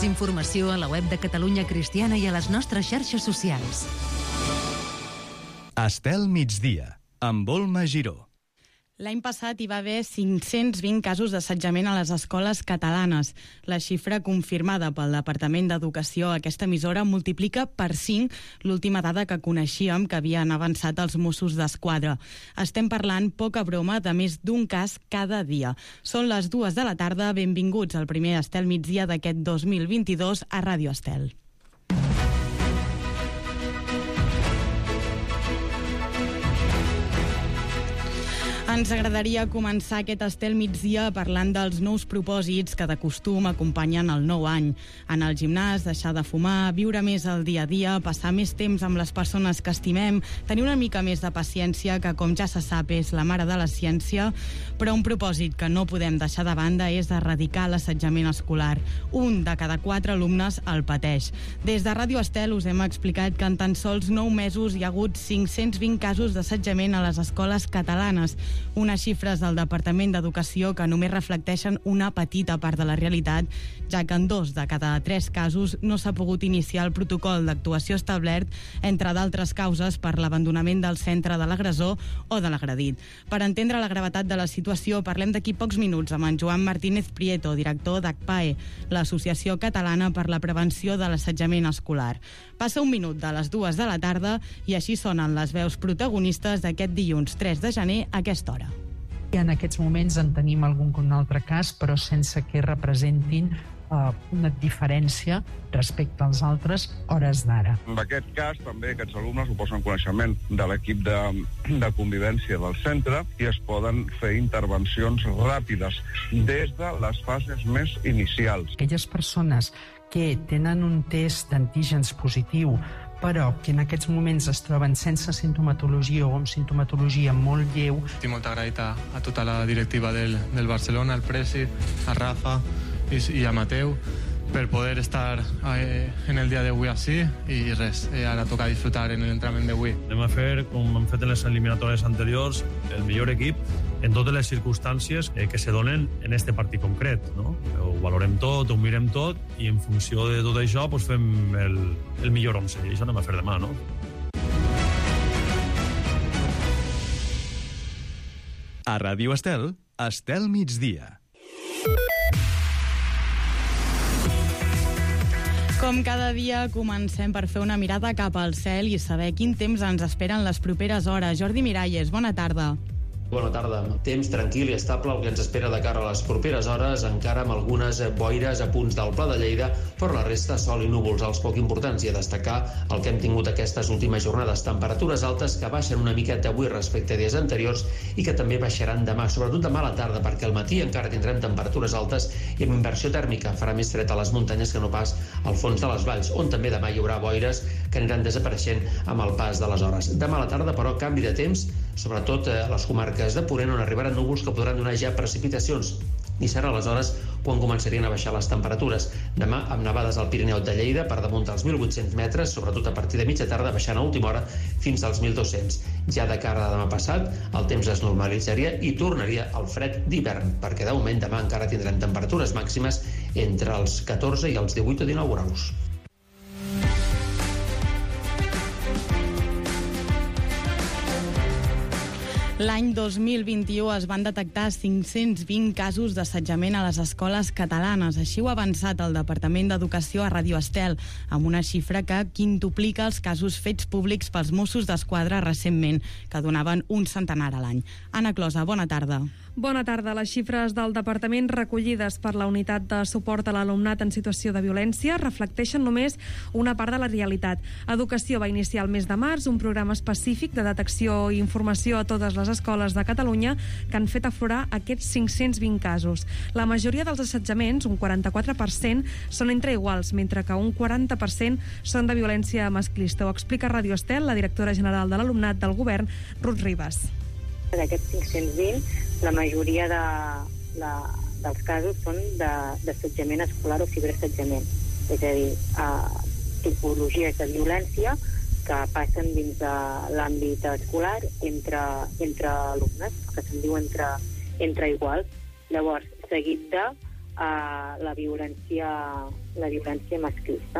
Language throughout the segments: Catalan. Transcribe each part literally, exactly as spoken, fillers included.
informació a la web de Catalunya Cristiana i a les nostres xarxes socials. Estel Migdia, amb Olma Giró. L'any passat hi va haver cinc-cents vint casos d'assetjament a les escoles catalanes. La xifra confirmada pel Departament d'Educació a aquesta emissora multiplica per cinc l'última dada que coneixíem que havien avançat els Mossos d'Esquadra. Estem parlant, poca broma, de més d'un cas cada dia. Són les dues de la tarda, benvinguts al primer Estel Migdia d'aquest dos mil vint-i-dos a Ràdio Estel. Ens agradaria començar aquest Estel Migdia parlant dels nous propòsits que de costum acompanyen el nou any. Anar al gimnàs, deixar de fumar, viure més el dia a dia, passar més temps amb les persones que estimem, tenir una mica més de paciència, que com ja se sap és la mare de la ciència, però un propòsit que no podem deixar de banda és erradicar l'assetjament escolar. Un de cada quatre alumnes el pateix. Des de Ràdio Estel us hem explicat que en tan sols nou mesos hi ha hagut cinc-cents vint casos d'assetjament a les escoles catalanes, unes xifres del Departament d'Educació que només reflecteixen una petita part de la realitat, ja que en dos de cada tres casos no s'ha pogut iniciar el protocol d'actuació establert, entre d'altres causes per l'abandonament del centre de l'agressor o de l'agredit. Per entendre la gravetat de la situació, parlem d'aquí pocs minuts amb en Joan Martínez Prieto, director d'A C P A E, l'Associació Catalana per la Prevenció de l'Assetjament Escolar. Passa un minut de les dues de la tarda i així sonen les veus protagonistes d'aquest dilluns tres de gener a aquesta hora. En aquests moments en tenim algun altre cas, però sense que representin uh, una diferència respecte als altres hores d'ara. En aquest cas, també aquests alumnes ho posen coneixement de l'equip de, de convivència del centre i es poden fer intervencions ràpides des de les fases més inicials. Aquelles persones que tenen un test d'antígens positiu però que en aquests moments es troben sense sintomatologia o amb sintomatologia molt lleu. Estic molt agraït a, a tota la directiva del, del Barcelona, al Presi, a Rafa i, i a Mateu, per poder estar eh, en el dia d'avui així i res, eh, ara toca disfrutar en l'entrenament d'avui. Anem a fer, com hem fet en les eliminatòries anteriors, el millor equip en totes les circumstàncies eh, que se donen en este partit concret, no? Ho valorem tot, ho mirem tot i en funció de tot això pues, fem el, el millor onze i això anem a fer demà, no? A Ràdio Estel, Estel Migdia. Com cada dia, comencem per fer una mirada cap al cel i saber quin temps ens esperen les properes hores. Jordi Miralles, bona tarda. Bona tarda. Temps tranquil i estable el que ens espera de cara a les properes hores, encara amb algunes boires a punts del Pla de Lleida, però la resta sol i núvols als poc importants, i a destacar el que hem tingut aquestes últimes jornades. Temperatures altes que baixen una miqueta avui respecte a dies anteriors i que també baixaran demà, sobretot demà a la tarda, perquè al matí encara tindrem temperatures altes i amb inversió tèrmica. Farà més fred a les muntanyes que no pas al fons de les valls, on també demà hi haurà boires que aniran desapareixent amb el pas de les hores. Demà a la tarda, però, canvi de temps, sobretot a les comarques de Ponent, on arribaran núvols que podran donar ja precipitacions, i serà aleshores quan començarien a baixar les temperatures. Demà amb nevades al Pirineu de Lleida per damunt dels mil vuit-cents metres, sobretot a partir de mitja tarda, baixant a última hora fins als mil dos-cents. Ja de cara a demà passat, el temps es normalitzaria i tornaria al fred d'hivern, perquè de moment demà encara tindrem temperatures màximes entre els catorze i els divuit o dinou graus. L'any dos mil vint-i-u es van detectar cinc-cents vint casos d'assetjament a les escoles catalanes. Així ho ha avançat el Departament d'Educació a Ràdio Estel, amb una xifra que quintuplica els casos fets públics pels Mossos d'Esquadra recentment, que donaven un centenar a l'any. Anna Closa, bona tarda. Bona tarda. Les xifres del Departament recollides per la Unitat de Suport a l'Alumnat en Situació de Violència reflecteixen només una part de la realitat. Educació va iniciar el mes de març un programa específic de detecció i informació a totes les escoles de Catalunya que han fet aflorar aquests cinc-cents vint casos. La majoria dels assetjaments, un quaranta-quatre per cent, són entre iguals, mentre que un quaranta per cent són de violència masclista. Ho explica a Ràdio Estel la directora general de l'Alumnat del Govern, Ruth Ribas. D'aquests cinc-cents vint, la majoria de, la, dels casos són d'assetjament escolar o ciberassetjament, és a dir, a tipologies de violència que passen dins de l'àmbit escolar entre, entre alumnes, que se'n diu entre, entre iguals. Llavors, seguit de uh, la violència, la violència masclista.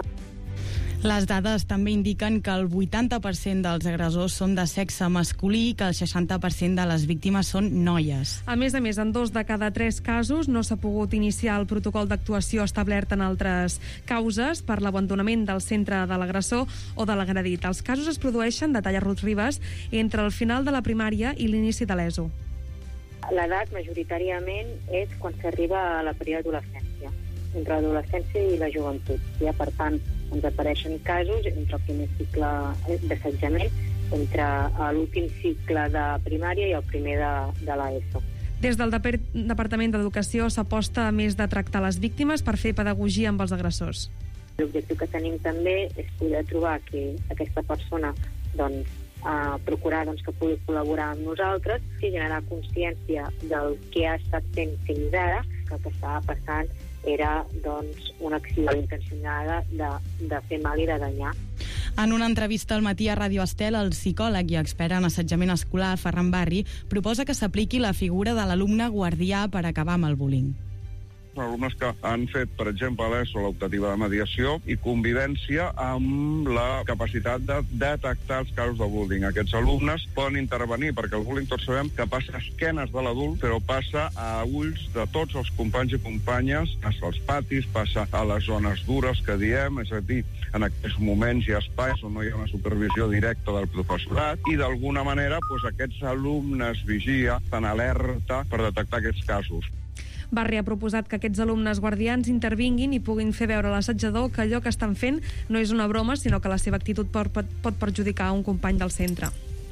Les dades també indiquen que el vuitanta per cent dels agressors són de sexe masculí i que el seixanta per cent de les víctimes són noies. A més a més, en dos de cada tres casos no s'ha pogut iniciar el protocol d'actuació establert en altres causes per l'abandonament del centre de l'agressor o de l'agredit. Els casos es produeixen, detalla Ruth Ribas, entre el final de la primària i l'inici de l'ESO. L'edat, majoritàriament, és quan s'arriba a la preadolescència, entre l'adolescència i la joventut. Ja, per tant, ens apareixen casos entre el primer cicle d'assetjament, entre l'últim cicle de primària i el primer de, de l'ESO. Des del Departament d'Educació s'aposta a més de tractar les víctimes per fer pedagogia amb els agressors. L'objectiu que tenim també és poder trobar que aquesta persona, doncs, a procurar doncs, que pugui col·laborar amb nosaltres i generar consciència del que ha estat fent fins ara, que el que estava passant era doncs, una acció intencionada de, de fer mal i de danyar. En una entrevista al matí a Ràdio Estel, el psicòleg i expert en assetjament escolar, Ferran Barri, proposa que s'apliqui la figura de l'alumne guardià per acabar amb el bullying. Alumnes que han fet, per exemple, a l'ESO l'optativa de mediació i convivència amb la capacitat de detectar els casos de bullying. Aquests alumnes poden intervenir, perquè el bullying tots sabem que passa a esquenes de l'adult, però passa a ulls de tots els companys i companyes, passa als patis, passa a les zones dures que diem, és a dir, en aquests moments hi ha espais on no hi ha una supervisió directa del professorat i d'alguna manera doncs, aquests alumnes vigia, estan alerta per detectar aquests casos. Barri ha proposat que aquests alumnes guardians intervinguin i puguin fer veure a l'assetjador que allò que estan fent no és una broma, sinó que la seva actitud pot, pot perjudicar un company del centre.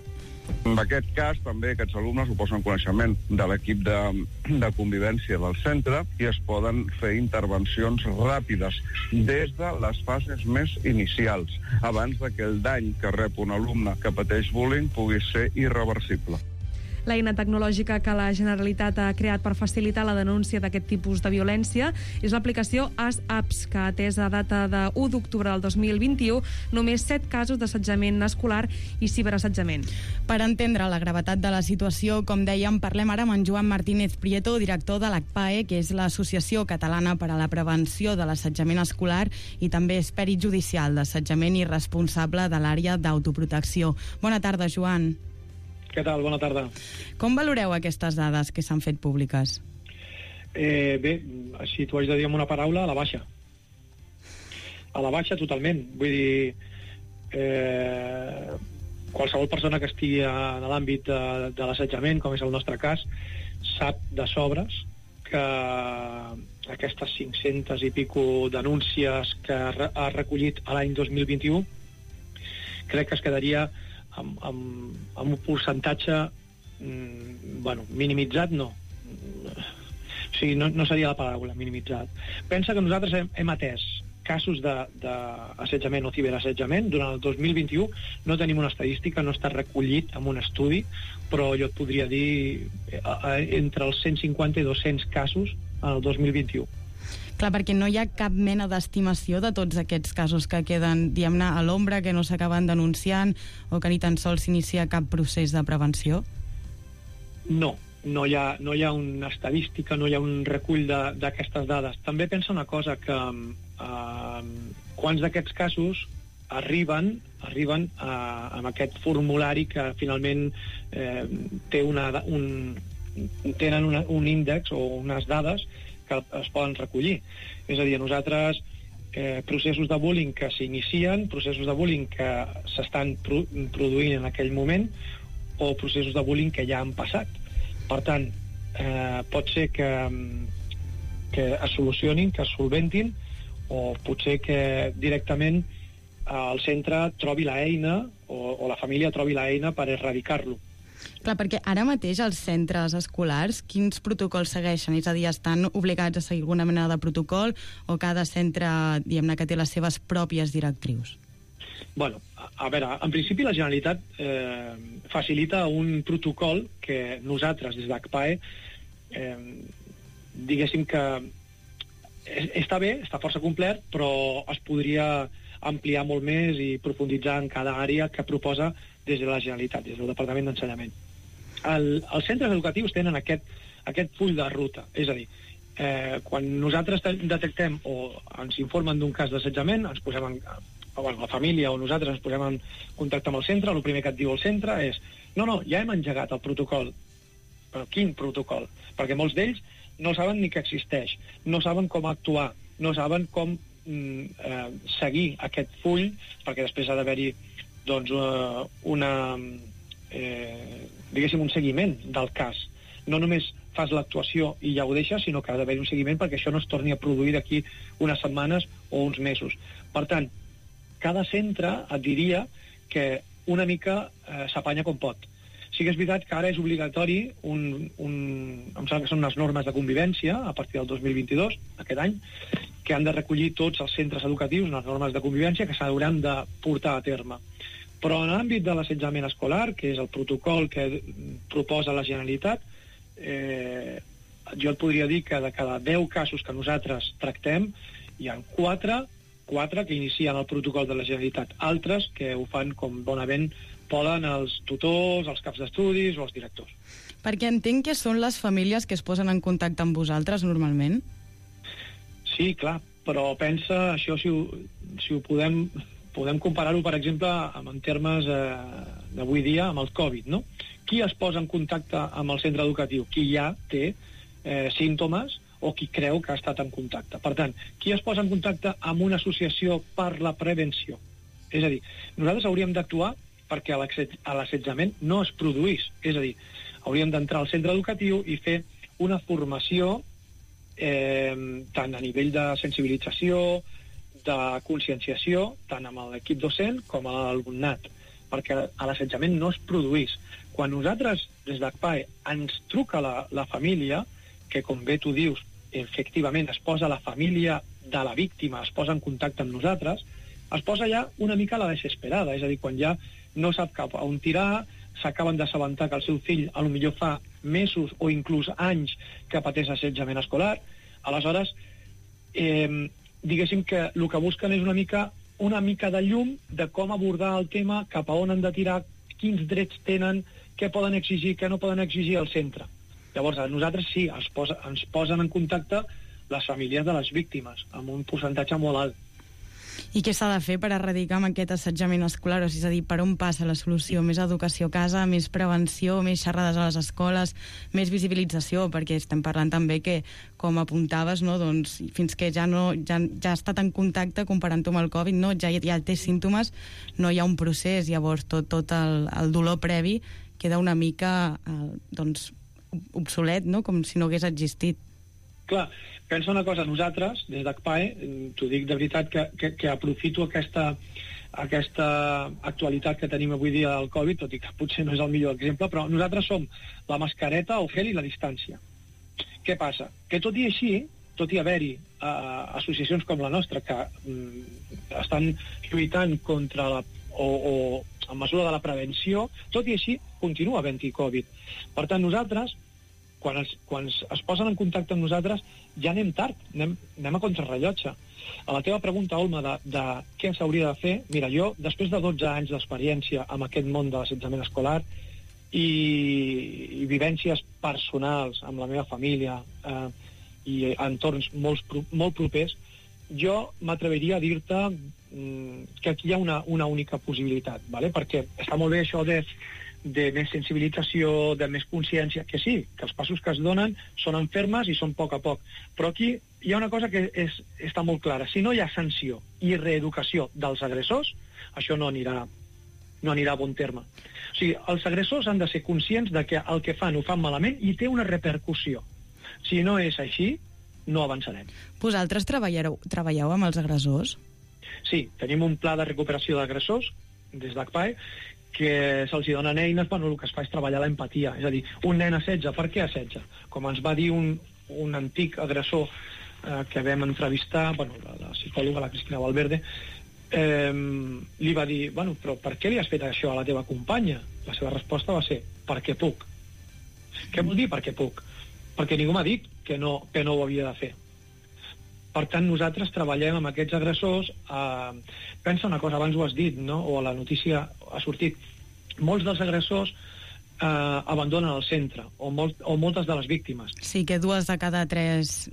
En aquest cas, també aquests alumnes ho posen coneixement de l'equip de, de convivència del centre i es poden fer intervencions ràpides des de les fases més inicials, abans de que el dany que rep un alumne que pateix bullying pugui ser irreversible. L'eina tecnològica que la Generalitat ha creat per facilitar la denúncia d'aquest tipus de violència és l'aplicació ASAPS, que ha atès a data de u d'octubre del dos mil vint-i-u només set casos d'assetjament escolar i ciberassetjament. Per entendre la gravetat de la situació, com dèiem, parlem ara amb en Joan Martínez Prieto, director de l'ACPAE, que és l'Associació Catalana per a la Prevenció de l'Assetjament Escolar i també és pèrit judicial d'assetjament i responsable de l'àrea d'autoprotecció. Bona tarda, Joan. Què tal? Bona tarda. Com valoreu aquestes dades que s'han fet públiques? Eh, bé, si t'ho haig de dir amb una paraula, a la baixa. A la baixa totalment. Vull dir, eh, qualsevol persona que estigui en l'àmbit de, de l'assetjament, com és el nostre cas, sap de sobres que aquestes cinc-centes i pico denúncies que ha recollit a l'any dos mil vint-i-u crec que es quedaria Amb, amb, amb un percentatge mm, bueno, minimitzat no o sigui, no, no seria la paraula minimitzat. Pensa que nosaltres hem, hem atès casos d'assetjament o ciberassetjament durant el dos mil vint-i-u. No tenim una estadística, no està recollit en un estudi, però jo et podria dir eh, entre els cent cinquanta i dos-cents casos en el dos mil vint-i-u. Clar, perquè no hi ha cap mena d'estimació de tots aquests casos que queden, diguem-ne, a l'ombra, que no s'acaben denunciant o que ni tan sols s'inicia cap procés de prevenció? No, no hi ha, no hi ha una estadística, no hi ha un recull d'aquestes dades. També pensa una cosa, que eh, quants d'aquests casos arriben arriben a, amb aquest formulari que finalment eh, té una, un, tenen una, un índex o unes dades que es poden recollir. És a dir, nosaltres eh, processos de bullying que s'inicien, processos de bullying que s'estan pro produint en aquell moment o processos de bullying que ja han passat. Per tant, eh, pot ser que, que es solucionin, que es solventin, o potser que directament el centre trobi l'eina o, o la família trobi l'eina per erradicar-lo. Clar, perquè ara mateix els centres escolars, quins protocols segueixen? És a dir, estan obligats a seguir alguna mena de protocol o cada centre, diguem-ne, que té les seves pròpies directrius? Bueno, a, a veure, en principi la Generalitat eh, facilita un protocol que nosaltres, des d'ACPAE, eh, diguéssim que està bé, està força complet, però es podria ampliar molt més i profunditzar en cada àrea que proposa des de la Generalitat, des del Departament d'Ensenyament. El, els centres educatius tenen aquest, aquest full de ruta, és a dir, Eh, quan nosaltres detectem o ens informen d'un cas d'assetjament, ens posem en, o bueno, la família o nosaltres ens posem en contacte amb el centre, el primer que et diu el centre és no, no, ja hem engegat el protocol. Però quin protocol? Perquè molts d'ells no saben ni que existeix, no saben com actuar, no saben com mm, eh, seguir aquest full, perquè després ha d'haver-hi doncs, uh, una, eh, diguéssim, un seguiment del cas. No només fas l'actuació i ja ho deixes, sinó que ha d'haver un seguiment perquè això no es torni a produir d'aquí unes setmanes o uns mesos. Per tant, cada centre et diria que una mica eh, s'apanya com pot. Sí que és veritat que ara és obligatori, un, un, em sembla que són unes normes de convivència a partir del dos mil vint-i-dos, aquest any, que han de recollir tots els centres educatius, unes normes de convivència que s'hauran de portar a terme. Però en l'àmbit de l'assetjament escolar, que és el protocol que proposa la Generalitat, Eh, jo et podria dir que de cada deu casos que nosaltres tractem hi ha quatre, quatre que inicien el protocol de la Generalitat, altres que ho fan com bonament poden els tutors, els caps d'estudis o els directors. Perquè entenc que són les famílies que es posen en contacte amb vosaltres normalment. Sí, clar, però pensa això si ho, si ho podem, podem comparar-ho, per exemple, amb, en termes eh, d'avui dia amb el Covid, no? Qui es posa en contacte amb el centre educatiu? Qui ja té eh, símptomes o qui creu que ha estat en contacte. Per tant, qui es posa en contacte amb una associació per la prevenció? És a dir, nosaltres hauríem d'actuar perquè l'assetjament no es produís. És a dir, hauríem d'entrar al centre educatiu i fer una formació eh, tant a nivell de sensibilització, de conscienciació, tant amb l'equip docent com a l'alumnat, perquè l'assetjament no es produís. Quan nosaltres, des d'ACPAE, ens truca la, la família, que com bé tu dius, efectivament es posa la família de la víctima, es posa en contacte amb nosaltres, es posa ja una mica a la desesperada, és a dir, quan ja no sap cap a on tirar, s'acaben d'assabentar que el seu fill a lo millor fa mesos o inclús anys que pateix assetjament escolar, aleshores, eh, diguéssim que el que busquen és una mica, una mica de llum de com abordar el tema, cap a on han de tirar, quins drets tenen, què poden exigir, què no poden exigir al centre. Llavors, a nosaltres sí, ens, posa, ens posen en contacte les famílies de les víctimes, amb un percentatge molt alt. I què s'ha de fer per erradicar amb aquest assetjament escolar? O sigui, és a dir, per on passa la solució? Més educació a casa, més prevenció, més xerrades a les escoles, més visibilització, perquè estem parlant també que, com apuntaves, no, doncs, fins que ja, no, ja, ja ha estat en contacte, comparant-ho amb el Covid, no, ja, ja té símptomes, no hi ha un procés, llavors tot, tot el, el dolor previ queda una mica eh, doncs, obsolet, no? Com si no hagués existit. Clar, pensa una cosa, nosaltres, des d'ACPAE, t'ho dic de veritat que, que, que aprofito aquesta, aquesta actualitat que tenim avui dia del Covid, tot i que potser no és el millor exemple, però nosaltres som la mascareta, el gel i la distància. Què passa? Que tot i així, tot i haver-hi uh, associacions com la nostra que um, estan lluitant contra la, o, o en mesura de la prevenció, tot i així continua havent-hi Covid. Per tant, nosaltres, quan es, quan es posen en contacte amb nosaltres, ja anem tard, anem, anem a contrarrellotge. A la teva pregunta, Olma, de, de què s'hauria de fer, mira, jo, després de dotze anys d'experiència amb aquest món de l'assetjament escolar i, i vivències personals amb la meva família eh, i entorns molt, molt propers, jo m'atreviria a dir-te mm, que aquí hi ha una, una única possibilitat, ¿vale? Perquè està molt bé això de, de més sensibilització, de més consciència, que sí, que els passos que es donen són en fermes i són a poc a poc, però aquí hi ha una cosa que és, està molt clara. Si no hi ha sanció i reeducació dels agressors, això no anirà, no anirà a bon terme. O sigui, els agressors han de ser conscients de que el que fan ho fan malament i té una repercussió. Si no és així, no avançarem. Vosaltres treballeu, treballeu amb els agressors? Sí, tenim un pla de recuperació d'agressors des d'ACPAE que se'ls donen eines, bueno, el que es fa és treballar l'empatia. És a dir, un nen assetja, per què assetja? Com ens va dir un, un antic agressor eh, que vam entrevistar, bueno, la, la psicòloga, la Cristina Valverde, eh, li va dir, bueno, però per què li has fet això a la teva companya? La seva resposta va ser, perquè puc. Què vol dir perquè puc? Perquè ningú m'ha dit que no, que no ho havia de fer. Per tant, nosaltres treballem amb aquests agressors. Eh, pensa una cosa, abans ho has dit, no? O a la notícia ha sortit. Molts dels agressors eh, abandonen el centre, o, molt, o moltes de les víctimes. Sí, que dues de cada tres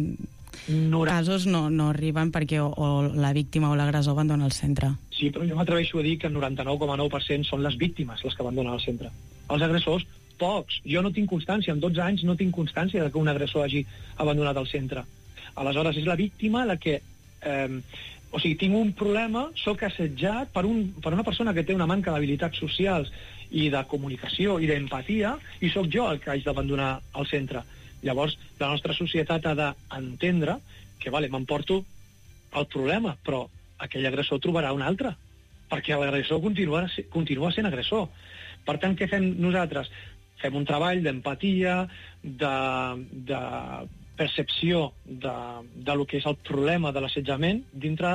casos no, no arriben perquè o, o la víctima o l'agressor abandona el centre. Sí, però jo m'atreveixo a dir que el noranta-nou coma nou per cent són les víctimes les que abandonen el centre. Els agressors, pocs. Jo no tinc constància, en dotze anys no tinc constància de que un agressor hagi abandonat el centre. Aleshores, és la víctima la que... Eh, o sigui, tinc un problema, sóc assetjat per, un, per una persona que té una manca d'habilitats socials i de comunicació i d'empatia, i sóc jo el que haig d'abandonar el centre. Llavors, la nostra societat ha d'entendre que, vale, m'emporto el problema, però aquell agressor trobarà un altre, perquè l'agressor continua, continua sent agressor. Per tant, què fem nosaltres? Fem un treball d'empatia, de, de percepció de, de lo que és el problema de l'assetjament dintre,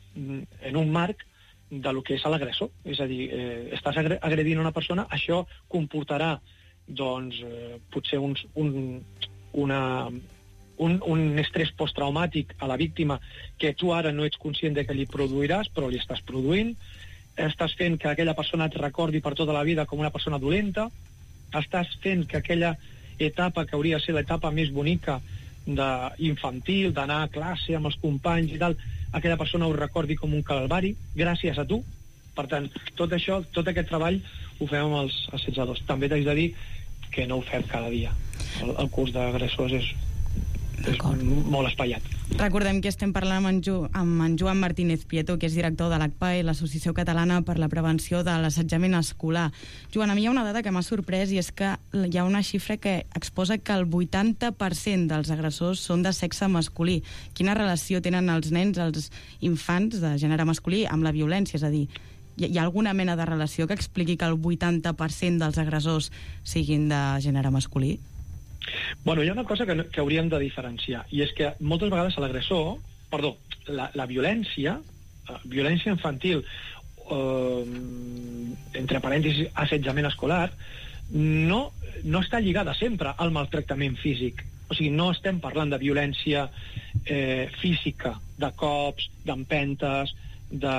en un marc de lo que és l'agressor. És a dir, eh, estàs agredint una persona, això comportarà doncs, eh, potser uns, un, una, un, un estrès posttraumàtic a la víctima que tu ara no ets conscient de que li produiràs, però li estàs produint. Estàs fent que aquella persona et recordi per tota la vida com una persona dolenta. Estàs fent que aquella etapa que hauria de ser l'etapa més bonica de, infantil, d'anar a classe amb els companys i tal, aquella persona ho recordi com un calvari, gràcies a tu. Per tant, tot això, tot aquest treball ho fem amb els assetjadors. També t'haig de dir que no ho fem cada dia. El, el curs d'agressors és, és molt espaiat. Recordem que estem parlant amb en, Ju, amb en Joan Martínez Prieto, que és director de l'A C P A i l'Associació Catalana per la Prevenció de l'Assetjament Escolar. Joan, a mi hi ha una dada que m'ha sorprès, i és que hi ha una xifra que exposa que el vuitanta per cent dels agressors són de sexe masculí. Quina relació tenen els nens, els infants de gènere masculí, amb la violència? És a dir, hi ha alguna mena de relació que expliqui que el vuitanta per cent dels agressors siguin de gènere masculí? Bueno, hi ha una cosa que, que hauríem de diferenciar, i és que moltes vegades l'agressor, perdó, la, la violència, uh, violència infantil, uh, entre parèntesis, assetjament escolar, no, no està lligada sempre al maltractament físic. O sigui, no estem parlant de violència eh, física, de cops, d'empentes, de...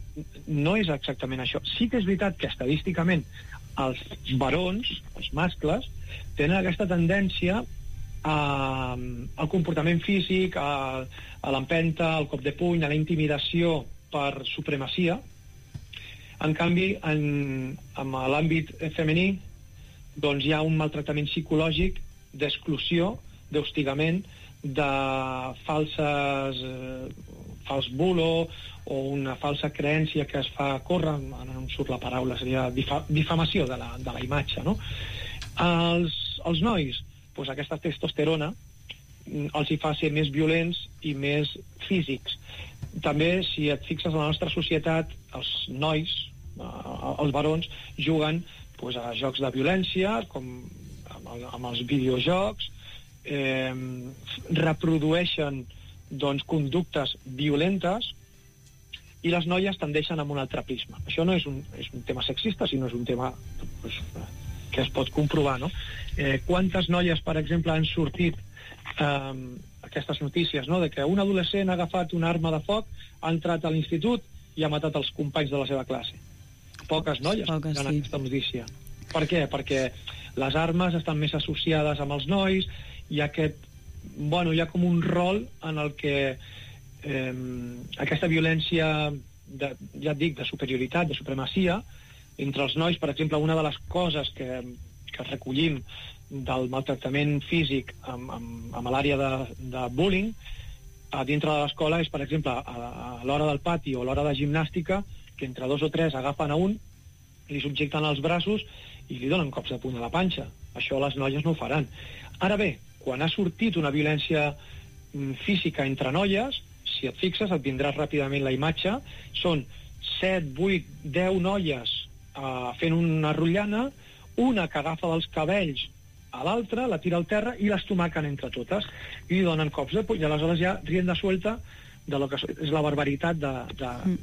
no és exactament això. Sí que és veritat que estadísticament els barons, els mascles, tenen aquesta tendència a, al comportament físic, a, a l'empenta, al cop de puny, a la intimidació per supremacia. En canvi, en, en l'àmbit femení, doncs hi ha un maltractament psicològic d'exclusió, d'hostigament, de falses, eh, fals bulo o una falsa creència que es fa córrer, no em surt la paraula, seria difa, difamació de la, de la imatge, no? Els, els nois, doncs aquesta testosterona els hi fa ser més violents i més físics. També, si et fixes en la nostra societat, els nois, els barons, juguen doncs, a jocs de violència, com amb, amb els videojocs, eh, reprodueixen doncs, conductes violentes, i les noies tendeixen amb un altre prisma. Això no és un, és un tema sexista, sinó és un tema doncs, que es pot comprovar, no? Eh, quantes noies, per exemple, han sortit eh, aquestes notícies, no?, de que un adolescent ha agafat una arma de foc, ha entrat a l'institut i ha matat els companys de la seva classe. Poques noies Poques, en sí. aquesta notícia. Per què? Perquè les armes estan més associades amb els nois, hi ha aquest, bueno, hi ha com un rol en el que eh, aquesta violència, de, ja et dic, de superioritat, de supremacia, entre els nois, per exemple, una de les coses que, que recollim del maltractament físic amb, amb, amb l'àrea de, de bullying a dintre de l'escola és, per exemple, a, a l'hora del pati o a l'hora de gimnàstica, que entre dos o tres agafen a un, li subjecten els braços i li donen cops de puny a la panxa. Això les noies no ho faran. Ara bé, quan ha sortit una violència física entre noies, si et fixes, et vindràs ràpidament la imatge, són set, vuit, deu noies uh, fent una rotllana, una que agafa dels cabells a l'altra, la tira al terra i l'estomaquen entre totes i donen cops de puny. I aleshores ja rienda suelta de lo que és la barbaritat de, de,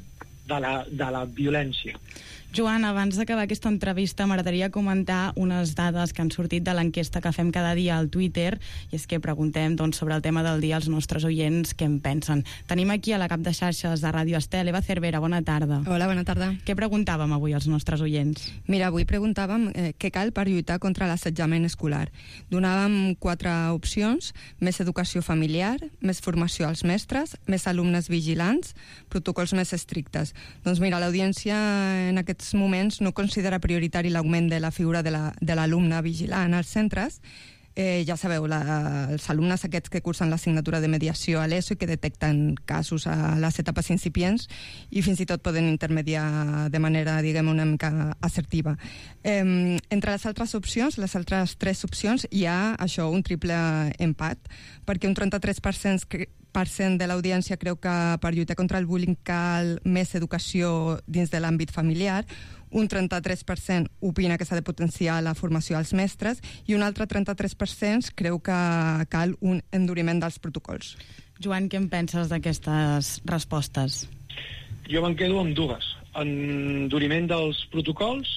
de la, de la violència. Joan, abans d'acabar aquesta entrevista m'agradaria comentar unes dades que han sortit de l'enquesta que fem cada dia al Twitter, i és que preguntem doncs, sobre el tema del dia als nostres oients què en pensen. Tenim aquí a la cap de xarxes de Ràdio Estel, Eva Cervera, bona tarda. Hola, bona tarda. Què preguntàvem avui als nostres oients? Mira, avui preguntàvem eh, què cal per lluitar contra l'assetjament escolar. Donàvem quatre opcions: més educació familiar, més formació als mestres, més alumnes vigilants, protocols més estrictes. Doncs mira, l'audiència en aquest moments no considera prioritari l'augment de la figura de l'alumne la, vigilant als centres. Eh, ja sabeu, la, els alumnes aquests que cursen l'assignatura de mediació a l'ESO i que detecten casos a les etapes incipients i fins i tot poden intermediar de manera, diguem, una mica assertiva. Eh, entre les altres opcions, les altres tres opcions, hi ha això, un triple empat, perquè un trenta-tres per cent per cent de l'audiència creu que per lluitar contra el bullying cal més educació dins de l'àmbit familiar, un trenta-tres per cent opina que s'ha de potenciar la formació als mestres i un altre trenta-tres per cent creu que cal un enduriment dels protocols. Joan, què en penses d'aquestes respostes? Jo me'n quedo amb dues. Enduriment dels protocols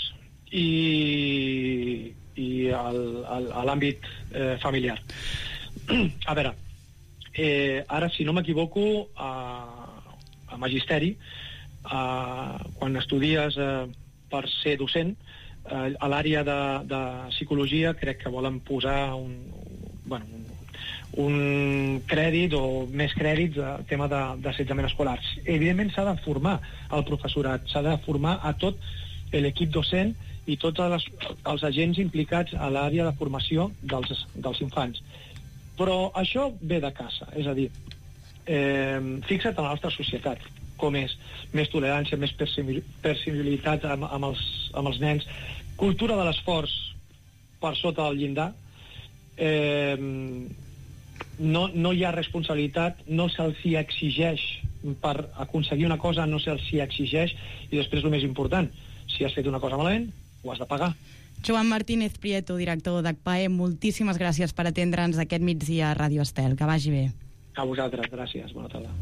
i, i l'àmbit eh, familiar. A veure, eh, ara, si no m'equivoco, a, a Magisteri, a, quan estudies eh, per ser docent, eh, a l'àrea de, de psicologia crec que volen posar un, bueno, un, un crèdit o més crèdits al tema d'assetjament escolar. Evidentment s'ha de formar el professorat, s'ha de formar a tot l'equip docent i tots les, els agents implicats a l'àrea de formació dels, dels infants. Però això ve de casa, és a dir, eh, fixa't en la nostra societat, com és, més tolerància, més percibilitat amb, amb, els, amb els nens, cultura de l'esforç per sota del llindar, eh, no, no hi ha responsabilitat, no se'ls hi exigeix per aconseguir una cosa, no se'ls hi exigeix, i després el més important, si has fet una cosa malament, ho has de pagar. Joan Martínez Prieto, director d'A C P A E, moltíssimes gràcies per atendre'ns aquest migdia a Ràdio Estel. Que vagi bé. A vosaltres, gràcies. Bona tarda.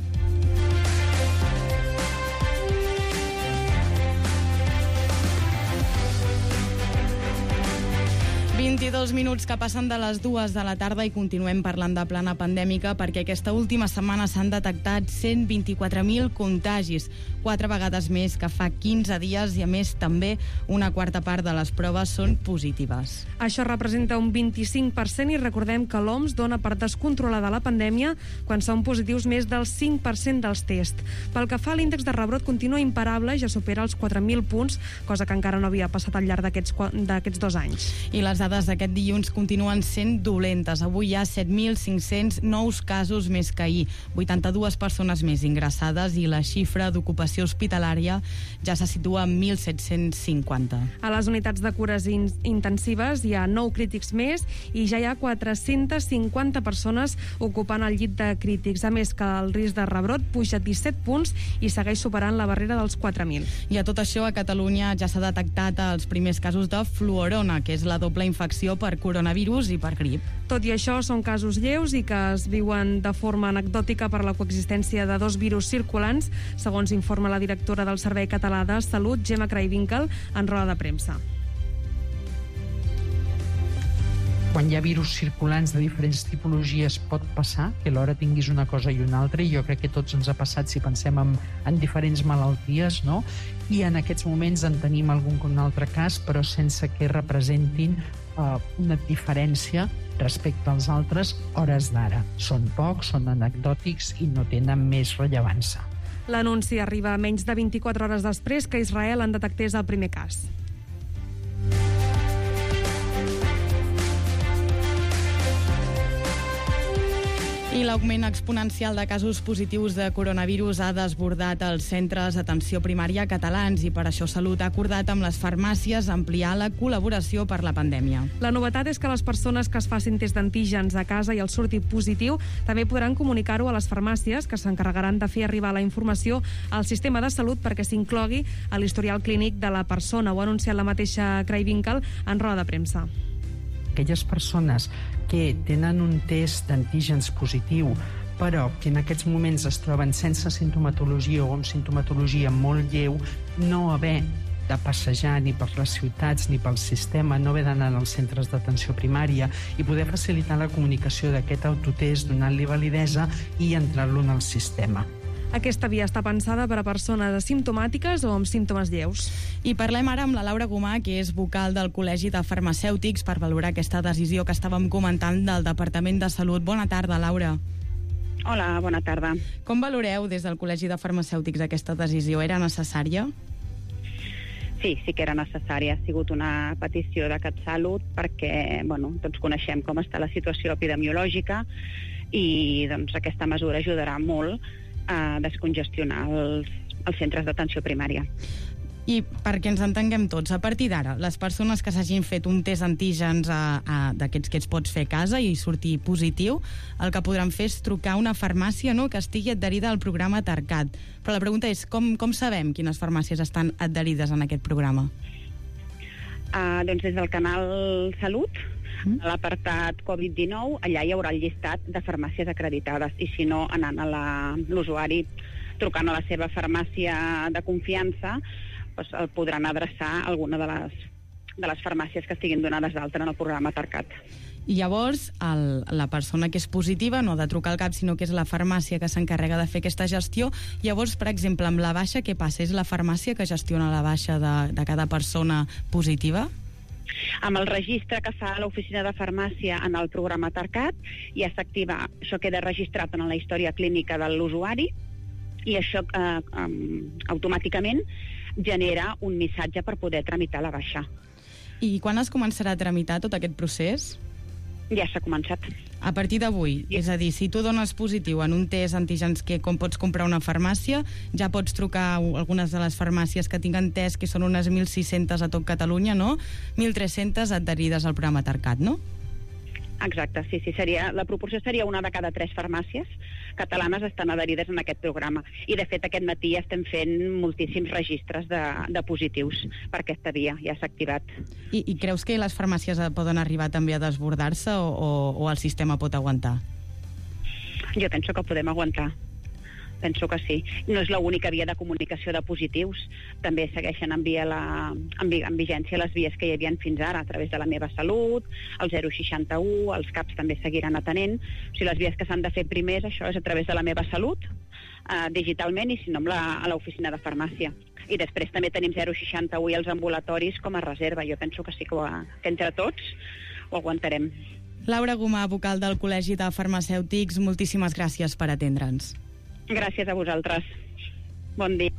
vint-i-dos minuts que passen de les dues de la tarda i continuem parlant de plana pandèmica perquè aquesta última setmana s'han detectat cent vint-i-quatre mil contagis, quatre vegades més que fa quinze dies i a més també una quarta part de les proves són positives. Això representa un vint-i-cinc per cent i recordem que l'O M S dona per descontrolada la pandèmia quan són positius més del cinc per cent dels tests. Pel que fa a l'índex de rebrot continua imparable, ja supera els quatre mil punts, cosa que encara no havia passat al llarg d'aquests dos anys. I les dades d'aquest dilluns continuen sent dolentes. Avui hi ha set mil cinc-cents nous casos més que ahir, vuitanta-dues persones més ingressades i la xifra d'ocupació hospitalària ja se situa en mil set-cents cinquanta. A les unitats de cures in intensives hi ha nou crítics més i ja hi ha quatre-centes cinquanta persones ocupant el llit de crítics. A més que el risc de rebrot puja disset punts i segueix superant la barrera dels quatre mil. I a tot això, a Catalunya ja s'ha detectat els primers casos de fluorona, que és la doble infecció per coronavirus i per grip. Tot i això, són casos lleus i que es viuen de forma anecdòtica per la coexistència de dos virus circulants, segons informa la directora del Servei Català de Salut, Gemma Craywinckel, en roda de premsa. Quan hi ha virus circulants de diferents tipologies pot passar que alhora tinguis una cosa i una altra, i jo crec que tots ens ha passat si pensem en, en diferents malalties, no? I en aquests moments en tenim algun altre cas, però sense que representin uh, una diferència respecte als altres hores d'ara. Són pocs, són anecdòtics i no tenen més rellevància. L'anunci arriba menys de vint-i-quatre hores després que Israel en detectés el primer cas. I l'augment exponencial de casos positius de coronavirus ha desbordat els centres d'atenció primària catalans i per això Salut ha acordat amb les farmàcies ampliar la col·laboració per la pandèmia. La novetat és que les persones que es facin test d'antígens a casa i el surti positiu també podran comunicar-ho a les farmàcies, que s'encarregaran de fer arribar la informació al sistema de salut perquè s'inclogui a l'historial clínic de la persona. Ho ha anunciat la mateixa Craywinckel en roda de premsa. Aquelles persones que tenen un test d'antígens positiu però que en aquests moments es troben sense sintomatologia o amb sintomatologia molt lleu, no haver de passejar ni per les ciutats ni pel sistema, no haver d'anar als centres d'atenció primària i poder facilitar la comunicació d'aquest autotest, donant-li validesa i entrar-lo en el sistema. Aquesta via està pensada per a persones asimptomàtiques o amb símptomes lleus. I parlem ara amb la Laura Gomà, que és vocal del Col·legi de Farmacèutics, per valorar aquesta decisió que estàvem comentant del Departament de Salut. Bona tarda, Laura. Hola, bona tarda. Com valoreu des del Col·legi de Farmacèutics aquesta decisió? Era necessària? Sí, sí que era necessària. Ha sigut una petició de CatSalut perquè, bueno, tots coneixem com està la situació epidemiològica i doncs, aquesta mesura ajudarà molt a descongestionar els, els centres d'atenció primària. I perquè ens entenguem tots, a partir d'ara, les persones que s'hagin fet un test antígens a, a, d'aquests que ets pots fer a casa i sortir positiu, el que podran fer és trucar a una farmàcia, no?, que estigui adherida al programa TARCAT. Però la pregunta és, com, com sabem quines farmàcies estan adherides en aquest programa? Uh, doncs des del canal Salut, mm. a l'apartat covid dinou, allà hi haurà el llistat de farmàcies acreditades, i si no, anant a la, l'usuari, trucant a la seva farmàcia de confiança, doncs el podran adreçar a alguna de les, de les farmàcies que estiguin donades d'alta en el programa TARCAT. I llavors, el, la persona que és positiva no ha de trucar al CAP, sinó que és la farmàcia que s'encarrega de fer aquesta gestió. Llavors, per exemple, amb la baixa, què passa? És la farmàcia que gestiona la baixa de, de cada persona positiva? Amb el registre que fa l'oficina de farmàcia en el programa TARCAT, ja s'activa, això queda registrat en la història clínica de l'usuari, i això eh, um, automàticament genera un missatge per poder tramitar la baixa. I quan es començarà a tramitar tot aquest procés? Ja s'ha començat. A partir d'avui, sí. És a dir, si tu dones positiu en un test antígens que com pots comprar a una farmàcia, ja pots trucar a algunes de les farmàcies que tinguen test, que són unes mil sis-centes a tot Catalunya, no? mil tres-centes adherides al programa TARCAT, no? Exacte, sí, sí, seria, la proporció seria una de cada tres farmàcies catalanes estan adherides en aquest programa. I, de fet, aquest matí ja estem fent moltíssims registres de, de positius per aquesta via, ja s'ha activat. I, I creus que les farmàcies poden arribar també a desbordar-se o, o, o el sistema pot aguantar? Jo penso que podem aguantar. Penso que sí. No és l'única via de comunicació de positius. També segueixen en, via la, en, en vigència les vies que hi havia fins ara, a través de la Meva Salut, el zero seixanta-u, els CAPs també seguiran atenent. O sigui, les vies que s'han de fer primer, això és a través de la Meva Salut, eh, digitalment, i si no, amb la, a l'oficina de farmàcia. I després també tenim zero seixanta-u i els ambulatoris com a reserva. Jo penso que sí que, ho, que entre tots ho aguantarem. Laura Gomà, vocal del Col·legi de Farmacèutics, moltíssimes gràcies per atendre'ns. Gràcies a vosaltres. Bon dia.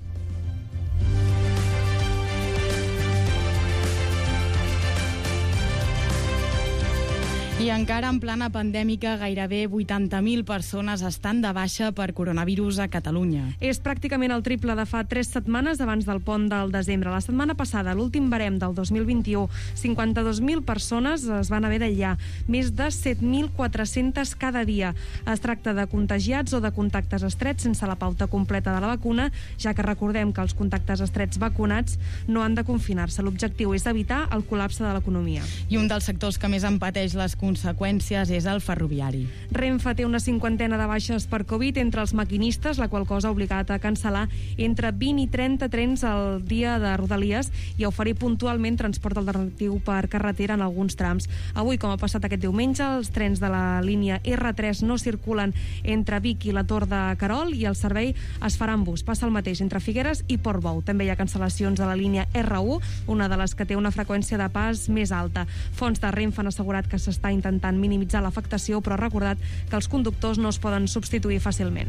I encara en plana pandèmica, gairebé vuitanta mil persones estan de baixa per coronavirus a Catalunya. És pràcticament el triple de fa tres setmanes abans del pont del desembre. La setmana passada, l'últim barem del dos mil vint-i-u, cinquanta-dos mil persones es van haver d'aïllar, més de set mil quatre-centes cada dia. Es tracta de contagiats o de contactes estrets sense la pauta completa de la vacuna, ja que recordem que els contactes estrets vacunats no han de confinar-se. L'objectiu és evitar el col·lapse de l'economia. I un dels sectors que més en pateix les conseqüències és el ferroviari. Renfe té una cinquantena de baixes per Covid entre els maquinistes, la qual cosa ha obligat a cancel·lar entre vint i trenta trens al dia de Rodalies i a oferir puntualment transport alternatiu per carretera en alguns trams. Avui, com ha passat aquest diumenge, els trens de la línia erre tres no circulen entre Vic i la Tor de Querol i el servei es farà en bus. Passa el mateix entre Figueres i Portbou. També hi ha cancel·lacions a la línia erre u, una de les que té una freqüència de pas més alta. Fonts de Renfe han assegurat que s'està intentant minimitzar l'afectació, però ha recordat que els conductors no es poden substituir fàcilment.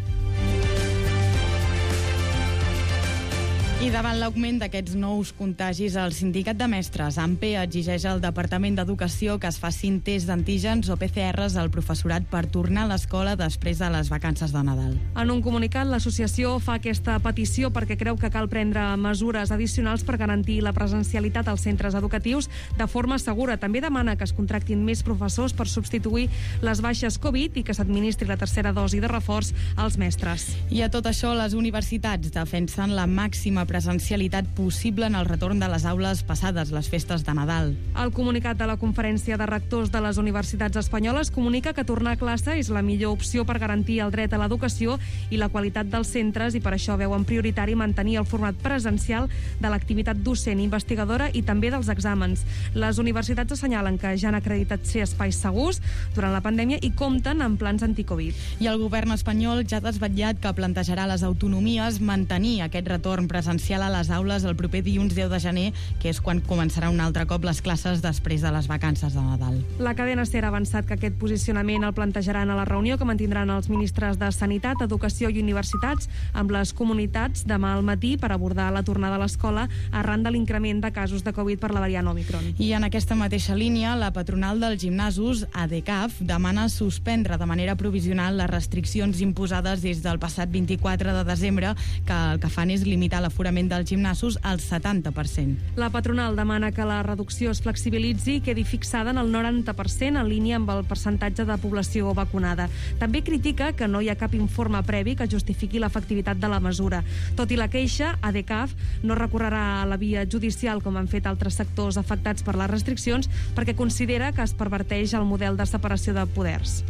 I davant l'augment d'aquests nous contagis, el sindicat de mestres, AMPE, exigeix al Departament d'Educació que es facin tests d'antígens o pe ce erres al professorat per tornar a l'escola després de les vacances de Nadal. En un comunicat, l'associació fa aquesta petició perquè creu que cal prendre mesures addicionals per garantir la presencialitat als centres educatius de forma segura. També demana que es contractin més professors per substituir les baixes Covid i que s'administri la tercera dosi de reforç als mestres. I a tot això, les universitats defensen la màxima presencialitat possible en el retorn de les aules passades les festes de Nadal. El comunicat de la Conferència de Rectors de les Universitats Espanyoles comunica que tornar a classe és la millor opció per garantir el dret a l'educació i la qualitat dels centres i per això veuen prioritari mantenir el format presencial de l'activitat docent, investigadora i també dels exàmens. Les universitats assenyalen que ja han acreditat ser espais segurs durant la pandèmia i compten amb plans anticovid. I el govern espanyol ja ha desvetllat que plantejarà a les autonomies mantenir aquest retorn presencial a les aules el proper dilluns deu de gener, que és quan començarà un altre cop les classes després de les vacances de Nadal. La cadena SER ha avançat que aquest posicionament el plantejaran a la reunió que mantindran els ministres de Sanitat, Educació i Universitats amb les comunitats demà al matí per abordar la tornada a l'escola arran de l'increment de casos de Covid per la variant Omicron. I en aquesta mateixa línia, la patronal dels gimnasos, ADECAF, demana suspendre de manera provisional les restriccions imposades des del passat vint-i-quatre de desembre, que el que fan és limitar l'aforament dels gimnasos al setanta per cent. La patronal demana que la reducció es flexibilitzi i quedi fixada en el noranta per cent en línia amb el percentatge de població vacunada. També critica que no hi ha cap informe previ que justifiqui l'efectivitat de la mesura. Tot i la queixa, ADECAF no recorrerà a la via judicial com han fet altres sectors afectats per les restriccions perquè considera que es perverteix el model de separació de poders.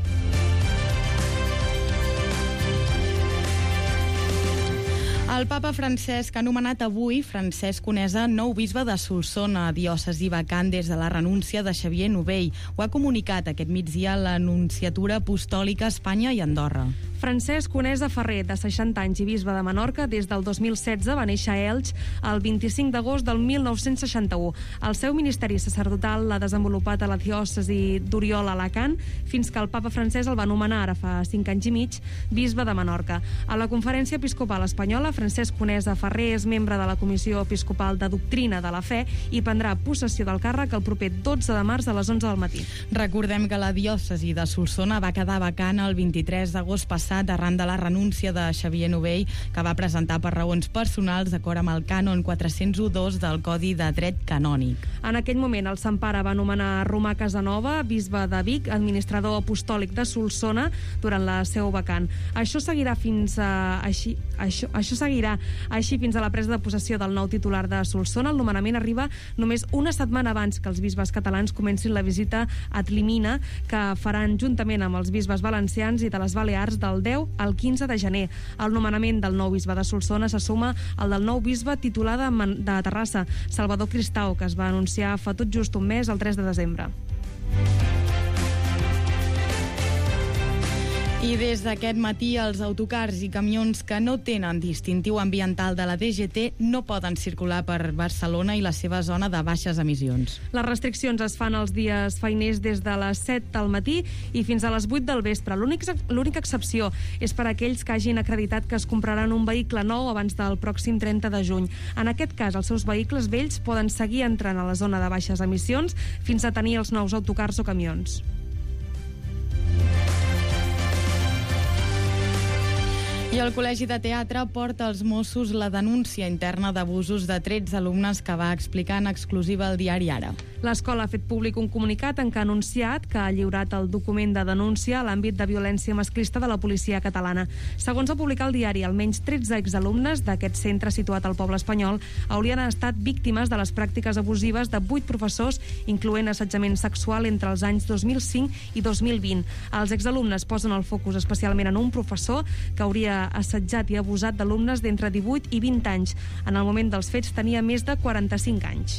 El papa Francesc ha nomenat avui Francesc Conesa nou bisbe de Solsona, diòcesi vacant des de la renúncia de Xavier Novell. Ho ha comunicat aquest migdia l'Anunciatura Apostòlica a Espanya i Andorra. Francesc Conesa Ferrer, de seixanta anys i bisbe de Menorca, des del dos mil setze va néixer a Elx el vint-i-cinc d'agost del mil nou-cents seixanta-u. El seu ministeri sacerdotal l'ha desenvolupat a la diòcesi d'Oriol Alacant fins que el papa francès el va nomenar ara fa cinc anys i mig bisbe de Menorca. A la Conferència Episcopal Espanyola, Francesc Conesa Ferrer és membre de la Comissió Episcopal de Doctrina de la Fe i prendrà possessió del càrrec el proper dotze de març a les onze del matí. Recordem que la diòcesi de Solsona va quedar vacant el vint-i-tres d'agost passat arran de la renúncia de Xavier Novell, que va presentar per raons personals d'acord amb el cànon quatre-cents dos del Codi de Dret Canònic. En aquell moment el Sant Pare va nomenar Romà Casanova, bisbe de Vic, administrador apostòlic de Solsona, durant la seu vacant. Això seguirà fins a així, això, això seguirà així fins a la presa de possessió del nou titular de Solsona. El nomenament arriba només una setmana abans que els bisbes catalans comencin la visita a Tlimina, que faran juntament amb els bisbes valencians i de les Balears del deu al quinze de gener. El nomenament del nou bisbe de Solsona se suma al del nou bisbe titular de, de Terrassa, Salvador Cristau, que es va anunciar fa tot just un mes, el tres de desembre. I des d'aquest matí els autocars i camions que no tenen distintiu ambiental de la D G T no poden circular per Barcelona i la seva zona de baixes emissions. Les restriccions es fan els dies feiners des de les set del matí i fins a les vuit del vespre. L'única excepció és per a aquells que hagin acreditat que es compraran un vehicle nou abans del pròxim trenta de juny. En aquest cas, els seus vehicles vells poden seguir entrant a la zona de baixes emissions fins a tenir els nous autocars o camions. I el Col·legi de Teatre porta als Mossos la denúncia interna d'abusos de tretze alumnes que va explicar en exclusiva al diari Ara. L'escola ha fet públic un comunicat en què ha anunciat que ha lliurat el document de denúncia a l'àmbit de violència masclista de la policia catalana. Segons ha publicat el diari, almenys tretze exalumnes d'aquest centre situat al poble espanyol haurien estat víctimes de les pràctiques abusives de vuit professors, incloent assetjament sexual entre els anys dos mil cinc i dos mil vint. Els exalumnes posen el focus especialment en un professor que hauria assetjat i abusat d'alumnes d'entre divuit i vint anys. En el moment dels fets tenia més de quaranta-cinc anys.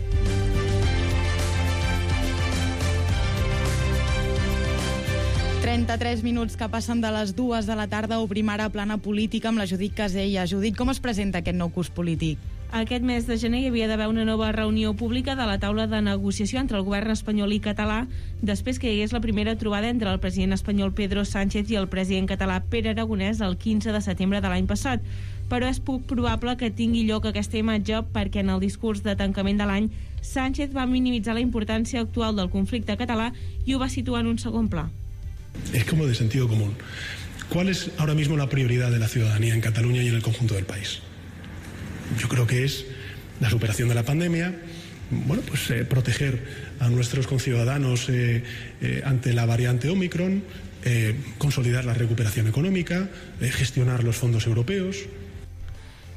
trenta-tres minuts que passen de les dues de la tarda. Obrim ara plana política amb la Judit Casella. Judit, com es presenta aquest nou curs polític? Aquest mes de gener hi havia d'haver una nova reunió pública de la taula de negociació entre el govern espanyol i català després que hi hagués la primera trobada entre el president espanyol Pedro Sánchez i el president català Pere Aragonès el quinze de setembre de l'any passat. Però és poc probable que tingui lloc aquesta imatge perquè en el discurs de tancament de l'any Sánchez va minimitzar la importància actual del conflicte català i ho va situar en un segon pla. Es como de sentido común. ¿Cuál es ahora mismo la prioridad de la ciudadanía en Cataluña y en el conjunto del país? Yo creo que es la superación de la pandemia, bueno, pues eh, proteger a nuestros conciudadanos eh, eh, ante la variante Omicron, eh, consolidar la recuperación económica, eh, gestionar los fondos europeos.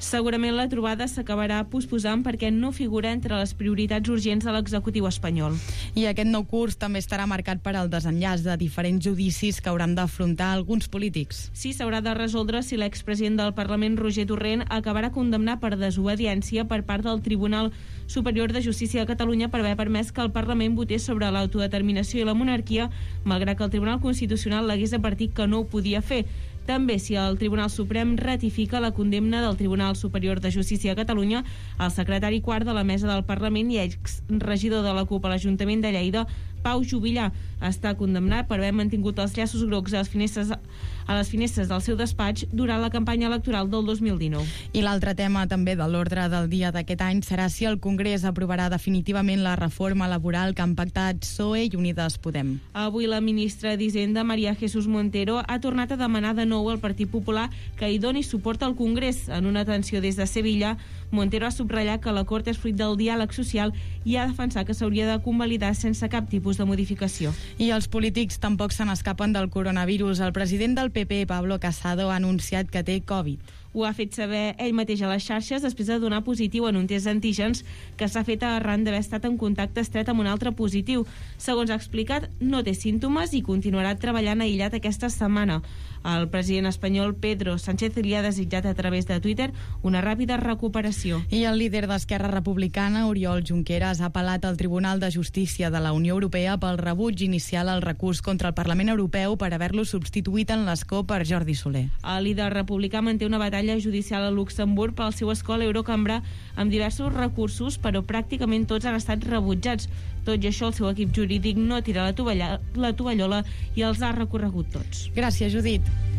Segurament la trobada s'acabarà posposant perquè no figura entre les prioritats urgents de l'executiu espanyol. I aquest nou curs també estarà marcat per al desenllaç de diferents judicis que hauran d'afrontar alguns polítics. Sí, s'haurà de resoldre si l'expresident del Parlament, Roger Torrent, acabarà condemnat per desobediència per part del Tribunal Superior de Justícia de Catalunya per haver permès que el Parlament votés sobre l'autodeterminació i la monarquia, malgrat que el Tribunal Constitucional l'hagués advertit que no ho podia fer. També, si el Tribunal Suprem ratifica la condemna del Tribunal Superior de Justícia de Catalunya, el secretari quart de la Mesa del Parlament i exregidor de la CUP a l'Ajuntament de Lleida, Pau Jubillà, està condemnat per haver mantingut els llaços grocs a les finestres, a les finestres del seu despatx durant la campanya electoral del dos mil dinou. I l'altre tema també de l'ordre del dia d'aquest any serà si el Congrés aprovarà definitivament la reforma laboral que han pactat P S O E i Unides Podem. Avui la ministra d'Hisenda, María Jesús Montero, ha tornat a demanar de nou al Partit Popular que hi doni suport al Congrés. En una atenció des de Sevilla, Montero ha subratllat que l'acord és fruit del diàleg social i ha defensat que s'hauria de convalidar sense cap tipus de modificació. I els polítics tampoc se n'escapen del coronavirus. El president del P P, Pablo Casado, ha anunciat que té Covid. Ho ha fet saber ell mateix a les xarxes després de donar positiu en un test d'antígens que s'ha fet arran d'haver estat en contacte estret amb un altre positiu. Segons ha explicat, no té símptomes i continuarà treballant aïllat aquesta setmana. El president espanyol Pedro Sánchez li ha desitjat a través de Twitter una ràpida recuperació. I el líder d'Esquerra Republicana, Oriol Junqueras, ha apel·lat al Tribunal de Justícia de la Unió Europea pel rebuig inicial al recurs contra el Parlament Europeu per haver-lo substituït en l'escó per Jordi Soler. El líder republicà manté una batalla judicial a Luxemburg pel seu escó a l'Eurocambra amb diversos recursos, però pràcticament tots han estat rebutjats. Tot i això, el seu equip jurídic no tira la, tovalla, la tovallola i els ha recorregut tots. Gràcies, Judit.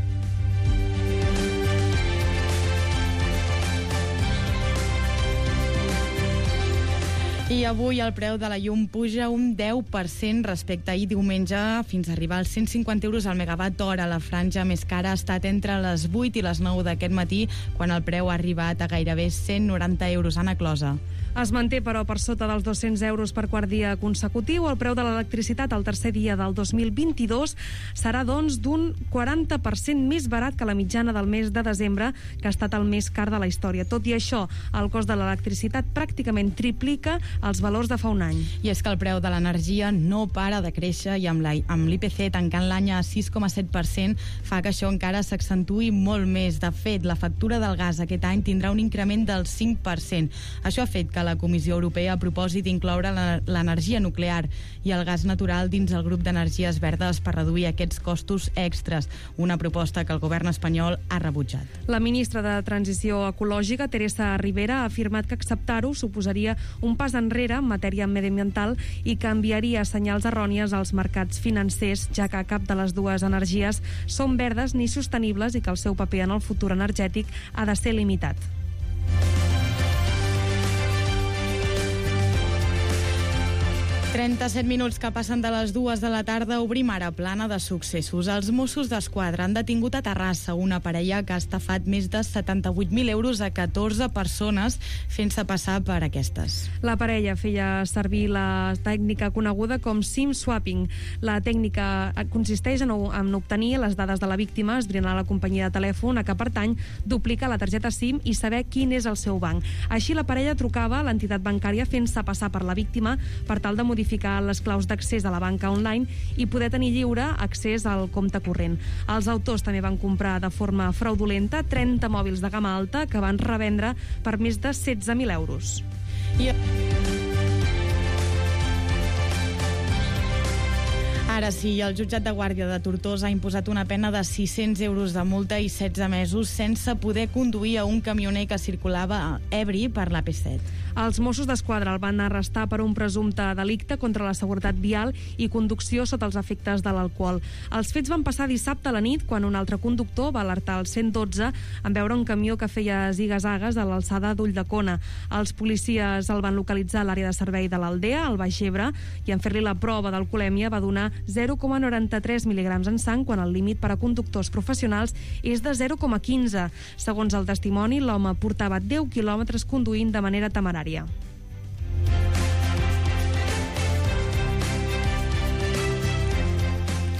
I avui el preu de la llum puja un deu per cent respecte a ahir diumenge fins a arribar als cent cinquanta euros al megawatt hora. La franja més cara ha estat entre les vuit i les nou d'aquest matí, quan el preu ha arribat a gairebé cent noranta euros. Anna Closa. Es manté, però, per sota dels dos-cents euros per quart dia consecutiu. El preu de l'electricitat al tercer dia del dos mil vint-i-dos serà, doncs, d'un quaranta per cent més barat que la mitjana del mes de desembre, que ha estat el més car de la història. Tot i això, el cost de l'electricitat pràcticament triplica els valors de fa un any. I és que el preu de l'energia no para de créixer i amb l'I P C tancant l'any a sis coma set per cent fa que això encara s'accentuï molt més. De fet, la factura del gas aquest any tindrà un increment del cinc per cent. Això ha fet que la Comissió Europea proposi d'incloure l'energia nuclear i el gas natural dins el grup d'energies verdes per reduir aquests costos extras, una proposta que el govern espanyol ha rebutjat. La ministra de Transició Ecològica, Teresa Rivera, ha afirmat que acceptar-ho suposaria un pas enrere en matèria mediambiental i que enviaria senyals errònies als mercats financers, ja que cap de les dues energies són verdes ni sostenibles i que el seu paper en el futur energètic ha de ser limitat. trenta-set minuts que passen de les dues de la tarda. Obrim ara plana de successos. Els Mossos d'Esquadra han detingut a Terrassa una parella que ha estafat més de setanta-vuit mil euros a catorze persones fent-se passar per aquestes. La parella feia servir la tècnica coneguda com SIM swapping. La tècnica consisteix en, en obtenir les dades de la víctima, esbrinar la companyia de telèfon a què pertany, duplicar la targeta SIM i saber quin és el seu banc. Així la parella trucava a l'entitat bancària fent-se passar per la víctima per tal de modificar les claus d'accés a la banca online i poder tenir lliure accés al compte corrent. Els autors també van comprar de forma fraudulenta trenta mòbils de gamma alta que van revendre per més de setze mil euros. I... Ara sí, el jutjat de guàrdia de Tortosa ha imposat una pena de sis-cents euros de multa i setze mesos sense poder conduir a un camioner que circulava ebri per l'A P set. Els Mossos d'Esquadra el van arrestar per un presumpte delicte contra la seguretat vial i conducció sota els efectes de l'alcohol. Els fets van passar dissabte a la nit, quan un altre conductor va alertar el cent dotze en veure un camió que feia ziga-zagues a l'alçada d'Ulldecona. Els policies el van localitzar a l'àrea de servei de l'Aldea, al Baix Ebre, i en fer-li la prova d'alcoholèmia va donar zero coma noranta-tres mil·ligrams en sang, quan el límit per a conductors professionals és de zero coma quinze. Segons el testimoni, l'home portava deu quilòmetres conduint de manera temerària.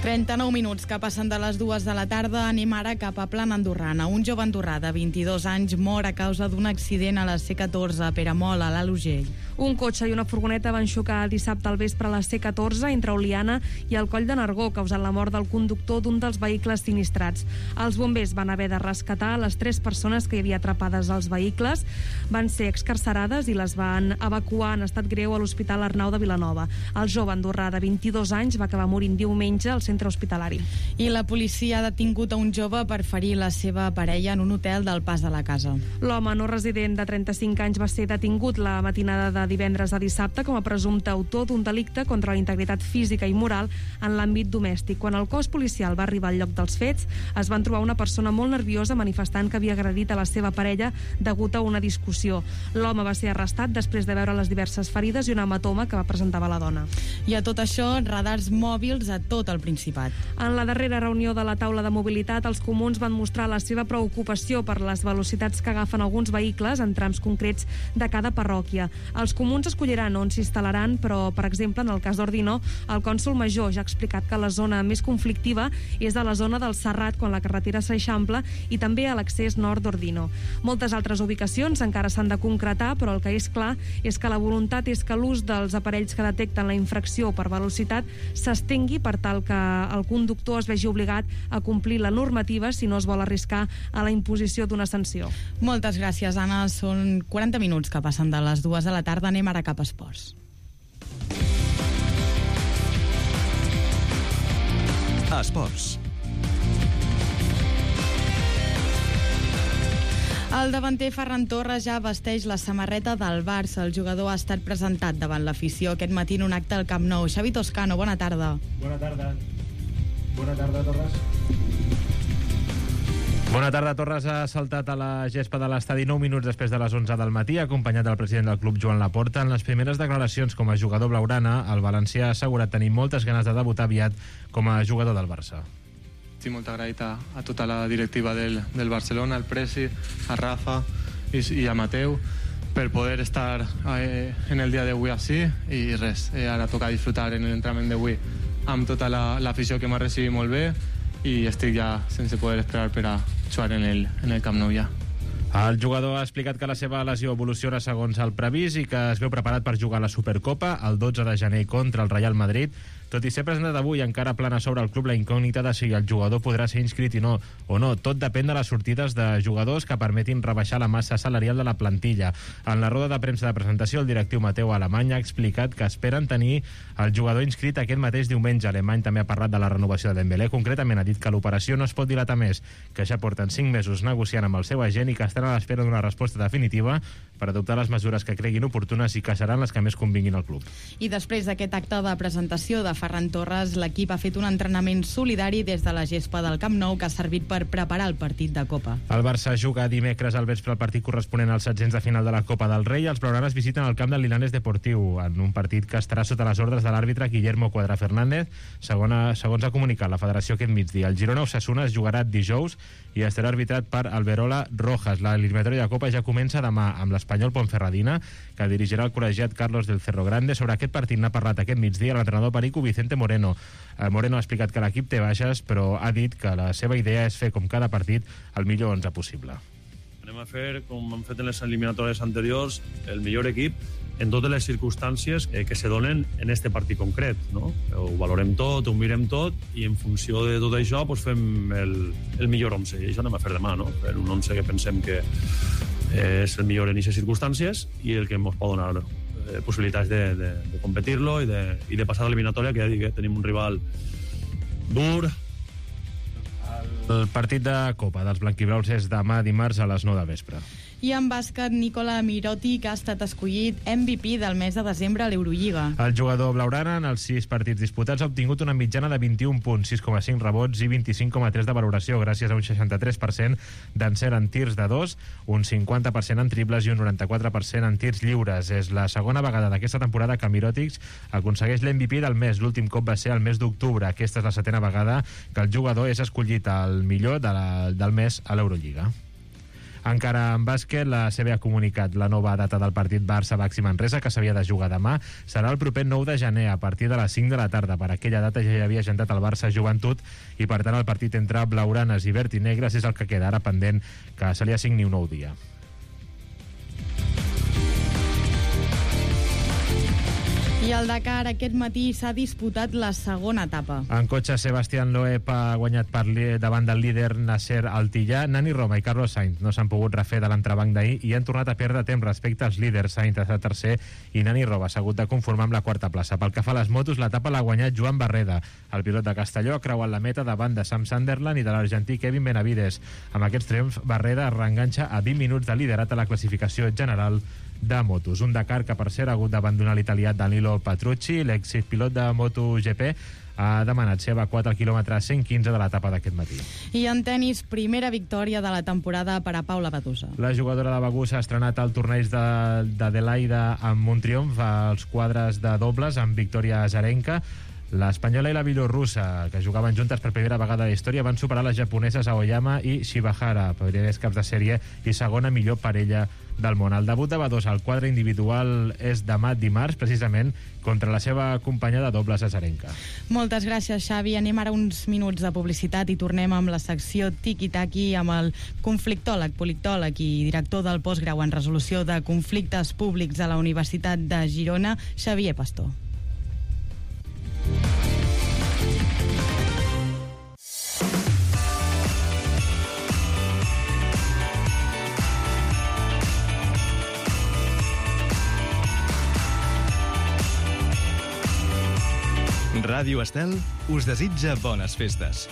trenta-nou minuts que passen de les dues de la tarda. Anem ara cap a Plana Andorrana. Un jove andorrà de vint-i-dos anys mor a causa d'un accident a la C catorze a Peramola, a l'Alt Urgell. Un cotxe i una furgoneta van xocar dissabte al vespre a la C catorze entre Oliana i el Coll de Nargó, causant la mort del conductor d'un dels vehicles sinistrats. Els bombers van haver de rescatar les tres persones que hi havia atrapades als vehicles. Van ser excarcerades i les van evacuar en estat greu a l'Hospital Arnau de Vilanova. El jove andorrà de vint-i-dos anys va acabar morint diumenge al centre hospitalari. I la policia ha detingut a un jove per ferir la seva parella en un hotel del Pas de la Casa. L'home no resident de trenta-cinc anys va ser detingut la matinada de divendres a dissabte com a presumpte autor d'un delicte contra la integritat física i moral en l'àmbit domèstic. Quan el cos policial va arribar al lloc dels fets, es van trobar una persona molt nerviosa manifestant que havia agredit a la seva parella degut a una discussió. L'home va ser arrestat després de veure les diverses ferides i un hematoma que va presentar la dona. I a tot això, radars mòbils a tot el Principat. En la darrera reunió de la taula de mobilitat, els comuns van mostrar la seva preocupació per les velocitats que agafen alguns vehicles en trams concrets de cada parròquia. Els comuns escolliran on s'instal·laran, però, per exemple, en el cas d'Ordino, el cònsol major ja ha explicat que la zona més conflictiva és a la zona del Serrat, quan la carretera s'eixampla, i també a l'accés nord d'Ordino. Moltes altres ubicacions encara s'han de concretar, però el que és clar és que la voluntat és que l'ús dels aparells que detecten la infracció per velocitat s'estengui per tal que el conductor es vegi obligat a complir la normativa si no es vol arriscar a la imposició d'una sanció. Moltes gràcies, Anna. Són quaranta minuts que passen de les dues de la tarda. Anem ara cap a esports. Esports. El davanter Ferran Torres ja vesteix la samarreta del Barça. El jugador ha estat presentat davant l'afició aquest matí en un acte al Camp Nou. Xavi Toscano, bona tarda. Bona tarda. Bona tarda, Torres. Bona tarda. Torres ha saltat a la gespa de l'estadi nou minuts després de les onze del matí, acompanyat del president del club, Joan Laporta. En les primeres declaracions com a jugador blaugrana, el valencià ha assegurat tenir moltes ganes de debutar aviat com a jugador del Barça. Estic molt agraït a, a tota la directiva del, del Barcelona, al Presi, a Rafa i, i a Mateu, per poder estar eh, en el dia d'avui així, i res, eh, ara toca disfrutar en l'entrenament d'avui amb tota l'afició la, que m'ha recibit molt bé, i estic ja sense poder esperar per a jugar en el, en el Camp Nou ja. El jugador ha explicat que la seva lesió evoluciona segons el previst i que es veu preparat per jugar a la Supercopa el dotze de gener contra el Real Madrid. Tot i ser presentat avui, encara plana sobre el club la incògnita de si el jugador podrà ser inscrit i no, o no. Tot depèn de les sortides de jugadors que permetin rebaixar la massa salarial de la plantilla. En la roda de premsa de presentació, el directiu Mateu Alemany ha explicat que esperen tenir el jugador inscrit aquest mateix diumenge. Alemany també ha parlat de la renovació de Dembélé. Concretament ha dit que l'operació no es pot dilatar més, que ja porten cinc mesos negociant amb el seu agent i que estan a l'espera d'una resposta definitiva per adoptar les mesures que creguin oportunes i que seran les que més convinguin al club. I després d'aquest acte de presentació de Ferran Torres, l'equip ha fet un entrenament solidari des de la gespa del Camp Nou que ha servit per preparar el partit de Copa. El Barça juga dimecres al vespre el partit corresponent als setzents de final de la Copa del Rei. Els blaugranes visiten el camp del Linares Deportiu en un partit que estarà sota les ordres de l'àrbitre Guillermo Cuadra Fernández, segona, segons ha comunicat la federació aquest migdia. El Girona-Osasuna es jugarà dijous i estarà arbitrat per Alberola Rojas. L'eliminatòria de Copa ja comença demà amb l'Espanyol Ponferradina, que dirigirà el col·legiat Carlos del Cerro Grande. Sobre aquest partit n'ha parlat aquest migdia l'entrenador perico Vicente Moreno. Moreno ha explicat que l'equip té baixes, però ha dit que la seva idea és fer com cada partit el millor onze possible. Anem a fer, com hem fet en les eliminatòries anteriors, el millor equip en totes les circumstàncies eh, que se donen en este partit concret, no? Ho valorem tot, ho mirem tot i en funció de tot això pues, fem el, el millor onze. I això anem a fer demà, no? Fer un onze que pensem que eh, és el millor en aquestes circumstàncies i el que ens pot donar eh, possibilitats de, de, de competir-lo i de, i de passar a l'eliminatòria, que ja dic, eh, tenim un rival dur. El partit de Copa dels blanquibrauls és demà dimarts a les nou del vespre. I en bàsquet, Nicola Miroti, que ha estat escollit M V P del mes de desembre a l'Eurolliga. El jugador blaugrana, en els sis partits disputats, ha obtingut una mitjana de vint-i-un punts, sis coma cinc rebots i vint-i-cinc coma tres de valoració, gràcies a un seixanta-tres per cent d'encert en tirs de dos, un cinquanta per cent en triples i un noranta-quatre per cent en tirs lliures. És la segona vegada d'aquesta temporada que Mirotic aconsegueix l'M V P del mes. L'últim cop va ser el mes d'octubre. Aquesta és la setena vegada que el jugador és escollit el millor de la, del mes a l'Eurolliga. Encara en bàsquet, la C B ha comunicat la nova data del partit Barça-Baxi Manresa, que s'havia de jugar demà. Serà el proper nou de gener, a partir de les cinc de la tarda. Per aquella data ja hi havia agendat el Barça Joventut i, per tant, el partit entre blaugranes i verd i negres és el que queda ara pendent que se li assigni un nou dia. I el Dakar aquest matí s'ha disputat la segona etapa. En cotxe, Sebastián Loeb ha guanyat per li, davant del líder Nasser Al-Tillà. Nani Roma i Carlos Sainz no s'han pogut refer de l'entrebanc d'ahir i han tornat a perdre temps respecte als líders. Sainz ha estat tercer i Nani Roma s'ha hagut de conformar amb la quarta plaça. Pel que fa a les motos, l'etapa l'ha guanyat Joan Barreda. El pilot de Castelló ha creuat la meta davant de Sam Sunderland i de l'argentí Kevin Benavides. Amb aquests triomfs, Barreda es reenganxa a vint minuts de liderat a la classificació general de motos. Un Dakar que, per cert, ha hagut d'abandonar l'italià Danilo Petrucci. L'exit pilot de MotoGP ha demanat ser evacuat al quilòmetre cent quinze de l'etapa d'aquest matí. I en tenis, primera victòria de la temporada per a Paula Badosa. La jugadora de Begur s'ha estrenat al torneig d'Adelaida amb un triomf als quadres de dobles amb Victòria Azarenka. L'espanyola i la bielorrussa, que jugaven juntes per primera vegada a la història, van superar les japoneses Aoyama i Shibahara, primers caps de sèrie i segona millor parella del món. El debut de Badosa al quadre individual és demà dimarts, precisament contra la seva companya de dobles Azarenka. Moltes gràcies, Xavi. Anem ara uns minuts de publicitat i tornem amb la secció Tiki-Taki amb el conflictòleg, politòleg i director del postgrau en resolució de conflictes públics a la Universitat de Girona, Xavier Pastor. Ràdio Estel us desitja bones festes.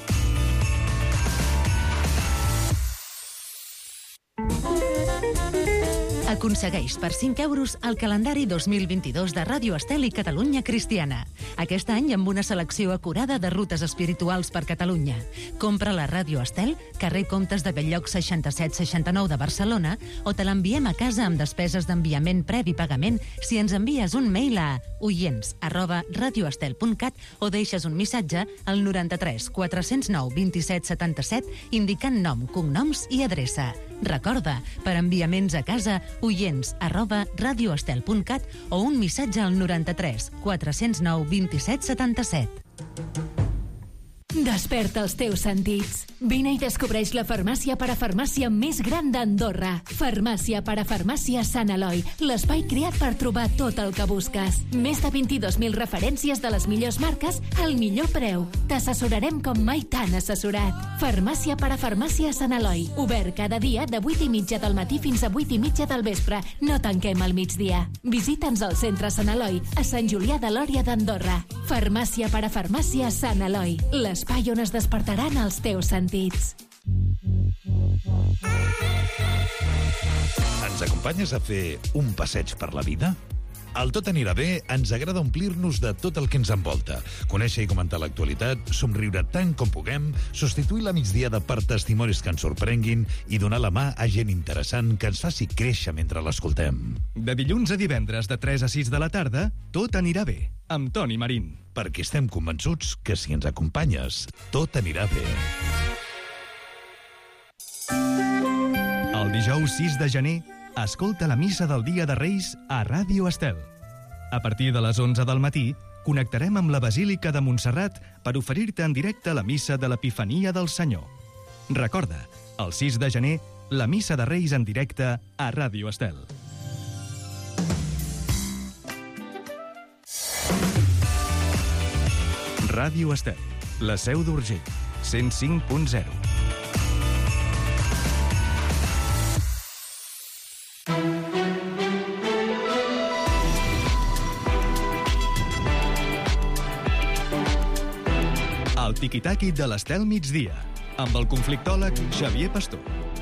Aconsegueix per cinc euros el calendari dos mil vint-i-dos de Ràdio Estel i Catalunya Cristiana. Aquest any amb una selecció acurada de rutes espirituals per Catalunya. Compra la Ràdio Estel, carrer Comtes de Belllloc seixanta-set seixanta-nou de Barcelona, o te l'enviem a casa amb despeses d'enviament previ pagament si ens envies un mail a oients arroba radioestel punt cat o deixes un missatge al noranta-tres quatre-cents nou vint-i-set setanta-set indicant nom, cognoms i adreça. Recorda, per enviaments a casa, oients arroba radioestel punt cat o un missatge al noranta-tres quatre-cents nou vint-i-set setanta-set. Desperta els teus sentits. Vine i descobreix la farmàcia parafarmàcia més gran d'Andorra. Farmàcia parafarmàcia Sant Eloi, l'espai creat per trobar tot el que busques. Més de vint-i-dos mil referències de les millors marques al millor preu. T'assessorarem com mai t'han assessorat. Farmàcia parafarmàcia Sant Eloi, obert cada dia de vuit i mitja del matí fins a vuit i mitja del vespre. No tanquem al migdia. Visita'ns al centre Sant Eloi, a Sant Julià de Lòria d'Andorra. Farmàcia parafarmàcia Sant Eloi, l'espai on es despertaran els teus sentits. Ens acompanyes a fer un passeig per la vida? Al Tot anirà bé ens agrada omplir-nos de tot el que ens envolta, conèixer i comentar l'actualitat, somriure tant com puguem, substituir la migdiada per testimonis que ens sorprenguin i donar la mà a gent interessant que ens faci créixer mentre l'escoltem. De dilluns a divendres de tres a sis de la tarda, Tot anirà bé, amb Toni Marín. Perquè estem convençuts que si ens acompanyes, tot anirà bé. El dijous sis de gener, escolta la missa del Dia de Reis a Ràdio Estel. A partir de les onze del matí, connectarem amb la Basílica de Montserrat per oferir-te en directe la missa de l'Epifania del Senyor. Recorda, el sis de gener, la missa de Reis en directe a Ràdio Estel. Ràdio Estel, la seu d'Urgell, cent cinc punt zero. El tiqui-taqui de l'Estel migdia, amb el conflictòleg Xavier Pastor.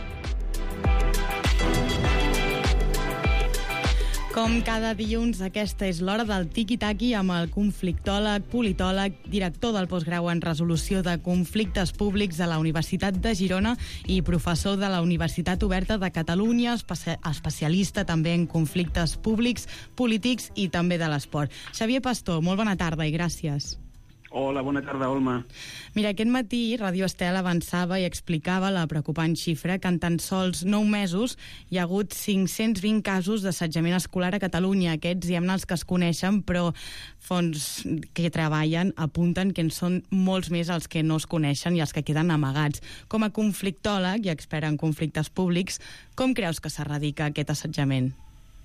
Com cada dilluns, aquesta és l'hora del tiqui-taqui amb el conflictòleg, politòleg, director del postgrau en resolució de conflictes públics a la Universitat de Girona i professor de la Universitat Oberta de Catalunya, espe- especialista també en conflictes públics, polítics i també de l'esport. Xavier Pastor, molt bona tarda i gràcies. Hola, bona tarda, Olma. Mira, aquest matí Radio Estel avançava i explicava la preocupant xifra que en tan sols nou mesos hi ha hagut cinc-cents vint casos d'assetjament escolar a Catalunya. Aquests hi ha els que es coneixen, però fons que treballen apunten que en són molts més els que no es coneixen i els que queden amagats. Com a conflictòleg i expert en conflictes públics, com creus que s'erradica aquest assetjament?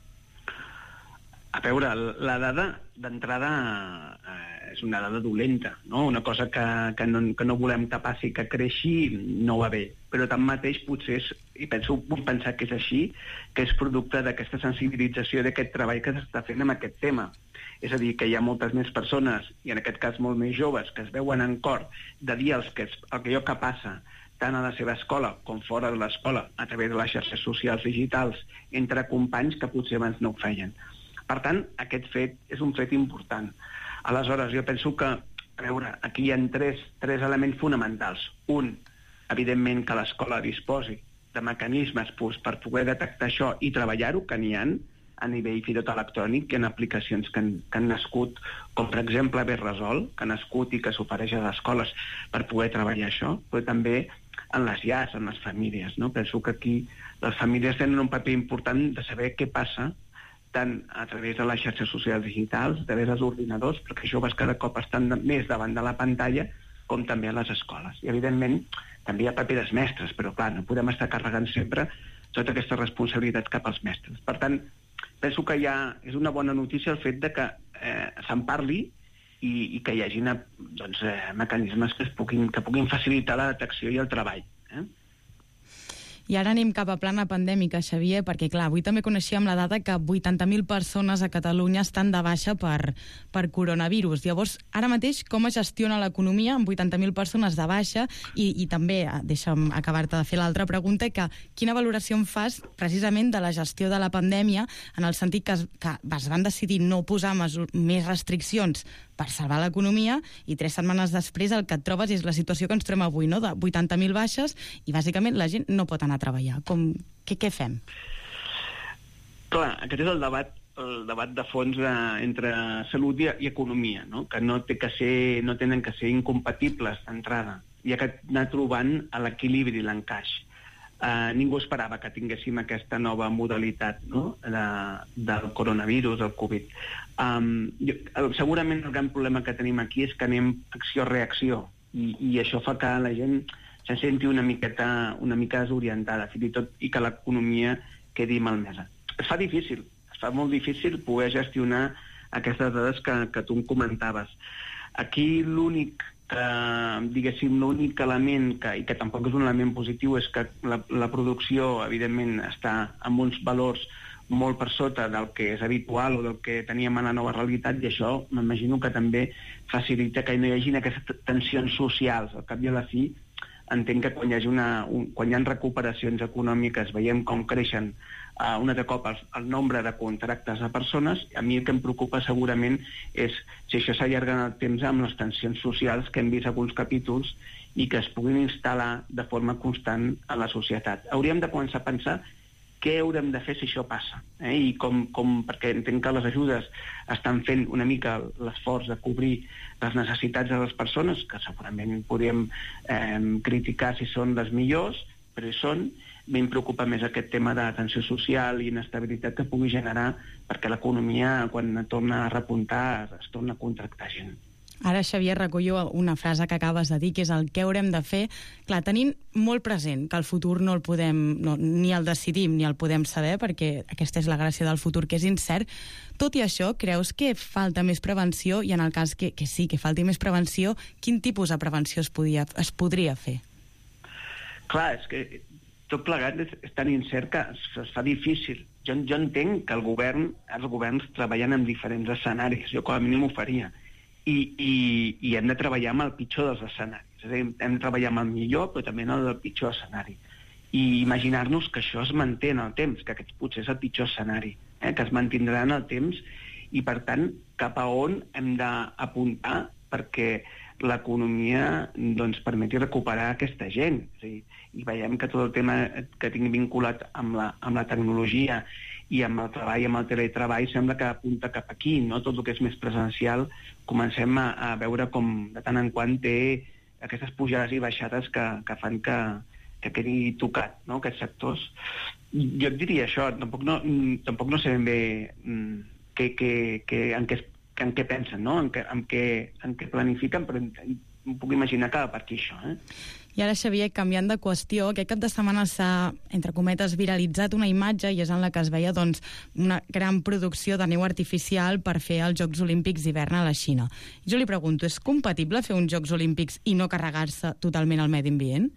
A veure, la dada d'entrada eh, és una dada dolenta, no? Una cosa que, que, no, que no volem tapar, si que creixi no va bé, però tanmateix potser és, i penso, vull pensar que és així, que és producte d'aquesta sensibilització, d'aquest treball que s'està fent amb aquest tema. És a dir, que hi ha moltes més persones, i en aquest cas molt més joves, que es veuen en cor de dir els que, allò que passa tant a la seva escola com fora de l'escola, a través de les xarxes socials digitals, entre companys que potser abans no ho feien. Per tant, aquest fet és un fet important. Aleshores, jo penso que, a veure, aquí hi ha tres, tres elements fonamentals. Un, evidentment, que l'escola disposi de mecanismes pues, per poder detectar això i treballar-ho, que n'hi ha a nivell fins i tot electrònic, que hi ha aplicacions que han, que han nascut, com per exemple Berresol, que ha nascut i que s'ofereix a les escoles per poder treballar això, però també en les llars, en les famílies. No? Penso que aquí les famílies tenen un paper important de saber què passa tant a través de les xarxes socials digitals, a través dels ordinadors, perquè joves cada cop estan més davant de la pantalla, com també a les escoles. I, evidentment, també hi ha paper dels mestres, però, clar, no podem estar carregant sempre tota aquesta responsabilitat cap als mestres. Per tant, penso que ja és una bona notícia el fet de que eh, se'n parli i, i que hi hagi una, doncs, eh, mecanismes que, es puguin, que puguin facilitar la detecció i el treball. Eh? I ara anem cap a plana pandèmica, Xavier, perquè, clar, avui també coneixíem la dada que vuitanta mil persones a Catalunya estan de baixa per, per coronavirus. Llavors, ara mateix, com es gestiona l'economia amb vuitanta mil persones de baixa? I, i també, deixa'm acabar-te de fer l'altra pregunta, que quina valoració en fas precisament de la gestió de la pandèmia, en el sentit que es, que es van decidir no posar mesur, més restriccions per salvar l'economia, i tres setmanes després el que et trobes és la situació que ens trobem avui, no? De vuitanta mil baixes, i bàsicament la gent no pot anar a treballar. Com, què, què fem? Clar, aquest és el debat, el debat de fons de, entre salut i, i economia, no? Que no, té que ser, no tenen que ser incompatibles d'entrada. Hi ha que anar trobant l'equilibri, l'encaix. Uh, ningú esperava que tinguéssim aquesta nova modalitat, no? de, del coronavirus, del Covid. Um, jo, segurament el gran problema que tenim aquí és que anem acció-reacció, i, i això fa que la gent se senti una miqueta, una mica desorientada, fins i tot, i que l'economia quedi malmesa. Es fa difícil, es fa molt difícil poder gestionar aquestes dades que, que tu em comentaves. Aquí l'únic que, diguéssim, l'únic element, que, i que tampoc és un element positiu, és que la, la producció, evidentment, està amb uns valors molt per sota del que és habitual o del que teníem en la nova realitat, i això m'imagino que també facilita que no hi hagi aquestes tensions socials. Al cap i a la fi, entenc que quan hi hagi una, un, quan hi ha recuperacions econòmiques, veiem com creixen uh, un altre cop el, el nombre de contractes de persones. A mi el que em preocupa segurament és si això s'allarga en el temps amb les tensions socials que hem vist alguns capítols i que es puguin instal·lar de forma constant a la societat. Hauríem de començar a pensar què haurem de fer si això passa, eh? I com, com, perquè entenc que les ajudes estan fent una mica l'esforç de cobrir les necessitats de les persones, que segurament podríem eh, criticar si són les millors, però hi són. A mi em preocupa més aquest tema de tensió social i inestabilitat que pugui generar, perquè l'economia, quan torna a repuntar, es torna a contractar gent. Ara, Xavier, recullo una frase que acabes de dir, que és el que haurem de fer. Clar, tenint molt present que el futur no el podem, no, ni el decidim ni el podem saber, perquè aquesta és la gràcia del futur, que és incert. Tot i això, creus que falta més prevenció? I en el cas que, que sí, que falti més prevenció, quin tipus de prevenció es, podia, es podria fer? Clar, és que tot plegat és, és tan incert que es, es fa difícil. Jo, jo entenc que el govern, els governs treballen en diferents escenaris. Jo com a mínim ho faria. I, i, i hem de treballar amb el pitjor dels escenaris. És a dir, hem de treballar amb el millor, però també en el pitjor escenari. I imaginar-nos que això es manté en el temps, que aquest potser és el pitjor escenari, eh? Que es mantindrà en el temps, i per tant, cap a on hem d'apuntar perquè l'economia doncs, permeti recuperar aquesta gent. És a dir, i veiem que tot el tema que tingui vinculat amb la, amb la tecnologia i amb el treball, amb el teletreball, sembla que apunta cap aquí, no? Tot el que és més presencial, comencem a, a veure com de tant en quant té aquestes pujades i baixades que, que fan que, que quedi tocat, no?, aquests sectors. Jo et diria això, tampoc no, tampoc no sé ben bé que, que, que, en, què, en què pensen, no?, en què, en què, en què planifiquen, però em puc imaginar que va per aquí això, eh? I ara, Xavier, canviant de qüestió, aquest cap de setmana s'ha, entre cometes, viralitzat una imatge i és en la que es veia doncs, una gran producció de neu artificial per fer els Jocs Olímpics d'hivern a la Xina. Jo li pregunto, és compatible fer uns Jocs Olímpics i no carregar-se totalment el medi ambient?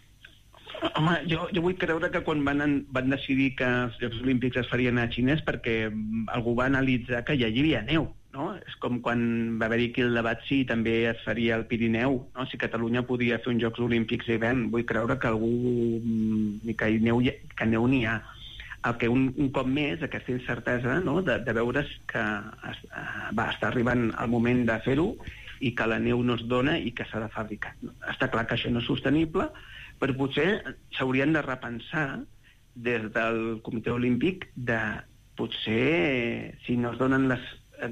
Home, jo, jo vull creure que quan van, van decidir que els Jocs Olímpics es farien a Xina és perquè algú va analitzar que ja hi havia neu, no? És com quan va haver-hi aquí el debat si també es faria al Pirineu, no? Si Catalunya podia fer uns Jocs Olímpics d'hivern. Vull creure que algú... que neu, que neu n'hi ha. El que un, un cop més, aquesta incertesa, no?, de, de veure que es, va estar arribant el moment de fer-ho i que la neu no es dona i que s'ha de fabricar. Està clar que això no és sostenible, però potser s'haurien de repensar des del Comitè Olímpic de potser, si no es donen les,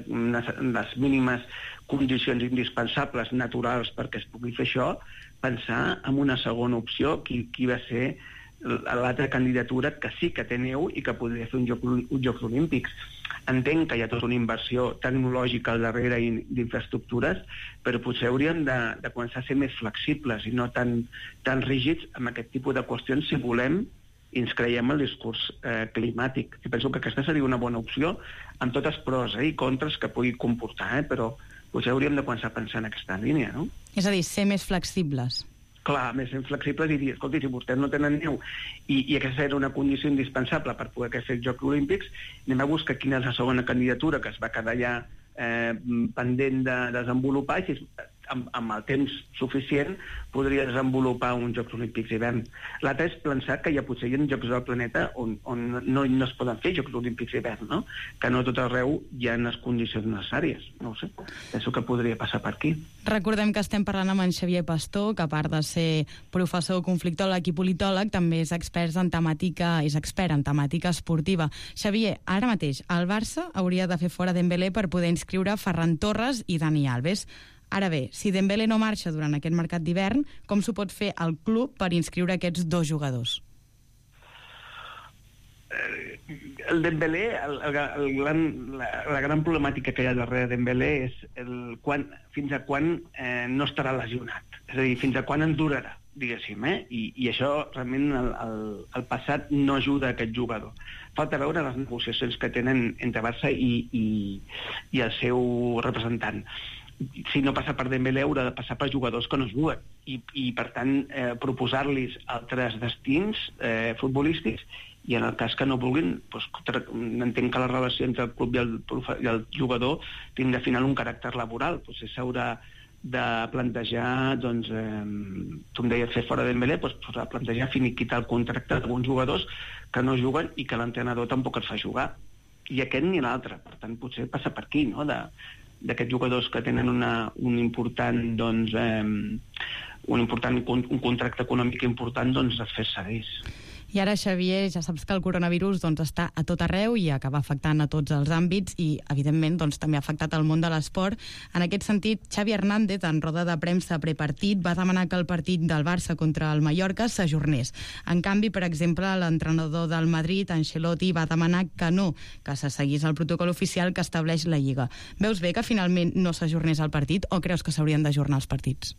les mínimes condicions indispensables, naturals, perquè es pugui fer això, pensar en una segona opció, qui, qui va ser l'altra candidatura que sí que té neu i que podria fer un joc, uns Jocs Olímpics. Entenc que hi ha tota una inversió tecnològica al darrere i d'infraestructures, però potser hauríem de, de començar a ser més flexibles i no tan, tan rígids amb aquest tipus de qüestions si volem i ens creiem el discurs eh, climàtic. I penso que aquesta seria una bona opció amb totes pros eh, i contres que pugui comportar, eh, però potser hauríem de començar a pensar en aquesta línia, no? És a dir, ser més flexibles. Clar, més flexibles i dir, escolti, si vostès no tenen neu i, i aquesta era una condició indispensable per poder fer els Jocs Olímpics, anem a buscar quina és la segona candidatura que es va quedar ja eh, pendent de desenvolupar i si amb, amb el temps suficient podria desenvolupar uns Jocs Olímpics d'hivern. L'altre és pensar que ja potser hi ha jocs del planeta on, on no, no es poden fer Jocs Olímpics d'hivern, no? Que no a tot arreu hi ha les condicions necessàries. No ho sé, penso que podria passar per aquí. Recordem que estem parlant amb en Xavier Pastor, que a part de ser professor conflictòleg i politòleg, també és expert en temàtica, és expert en temàtica esportiva. Xavier, ara mateix, el Barça hauria de fer fora Dembélé per poder inscriure Ferran Torres i Dani Alves. Ara bé, si Dembélé no marxa durant aquest mercat d'hivern, com s'ho pot fer el club per inscriure aquests dos jugadors? El Dembélé, el, el, el gran, la, la gran problemàtica que hi ha darrere Dembélé és el quan, fins a quan eh, no estarà lesionat. És a dir, fins a quan en durarà, diguéssim, eh? I, i això realment el, el, el passat no ajuda a aquest jugador. Falta veure les negociacions que tenen entre Barça i, i, i el seu representant. Si no passa per Dembélé haurà de passar per jugadors que no es juguen i, i per tant eh, proposar-los altres destins eh, futbolístics i en el cas que no vulguin doncs, entenc que la relació entre el club i el, i el jugador tindrà al final un caràcter laboral, potser s'haurà de plantejar doncs, eh, tu em deies fer fora Dembélé, doncs s'haurà de plantejar finiquitar el contracte d'alguns jugadors que no juguen i que l'entrenador tampoc els fa jugar i aquest ni l'altre, per tant potser passa per aquí, no?, de d'aquests jugadors que tenen una, un important doncs, eh, un important un contracte econòmic important, doncs es fes seguís. I ara, Xavier, ja saps que el coronavirus doncs, està a tot arreu i acaba afectant a tots els àmbits i, evidentment, doncs, també ha afectat el món de l'esport. En aquest sentit, Xavi Hernández, en roda de premsa prepartit, va demanar que el partit del Barça contra el Mallorca s'ajornés. En canvi, per exemple, l'entrenador del Madrid, Ancelotti, va demanar que no, que se seguís el protocol oficial que estableix la Lliga. Veus bé que finalment no s'ajornés el partit o creus que s'haurien d'ajornar els partits?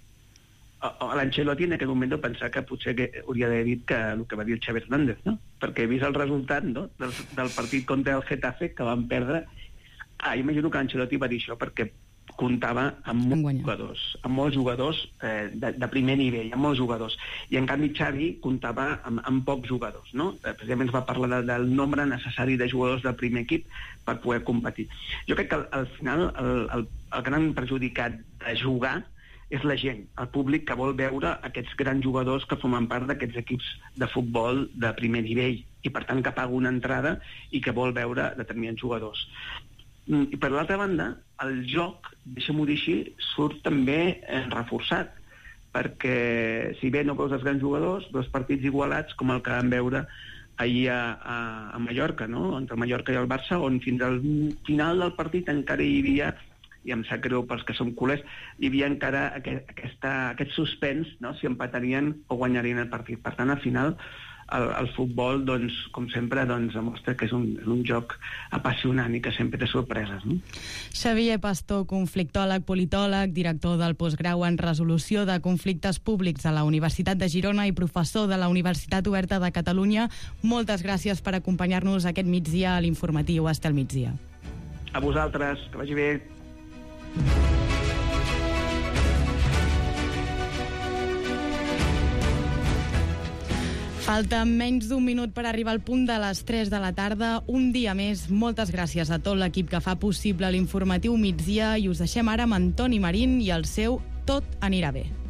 L'Ancelotti en aquell moment de pensar que potser que hauria d'haver dit que el que va dir el Xavi Hernández, no? Perquè he vist el resultat, no?, del, del partit contra el Getafe que van perdre. Ah, imagino que l'Ancelotti va dir això perquè comptava amb molts jugadors, amb molts jugadors eh, de, de primer nivell, amb molts jugadors. I en canvi Xavi comptava amb, amb pocs jugadors, no? Precisament es va parlar de, del nombre necessari de jugadors del primer equip per poder competir. Jo crec que al, al final el, el, el gran perjudicat de jugar és la gent, el públic que vol veure aquests grans jugadors que formen part d'aquests equips de futbol de primer nivell i per tant que paga una entrada i que vol veure determinats jugadors. I per l'altra banda, el joc, deixem-ho dir així, surt també reforçat, perquè si bé no veus els grans jugadors, dos partits igualats com el que vam veure ahir a, a, a Mallorca, no? Entre Mallorca i el Barça, on fins al final del partit encara hi havia, i em sap greu pels que som culers, hi havia encara aquest, aquesta, aquest suspens, no? Si empatarien o guanyarien el partit. Per tant, al final, el, el futbol, doncs, com sempre, doncs, demostra que és un, un joc apassionant i que sempre té sorpreses. No? Xavier Pastor, conflictòleg, politòleg, director del postgrau en resolució de conflictes públics a la Universitat de Girona i professor de la Universitat Oberta de Catalunya, moltes gràcies per acompanyar-nos aquest migdia a l'informatiu Estel Migdia. A vosaltres, que vagi bé. Falta menys d'un minut per arribar al punt de les tres de la tarda. Un dia més, moltes gràcies a tot l'equip que fa possible l'informatiu migdia i us deixem ara amb Antoni Marín i el seu Tot anirà bé.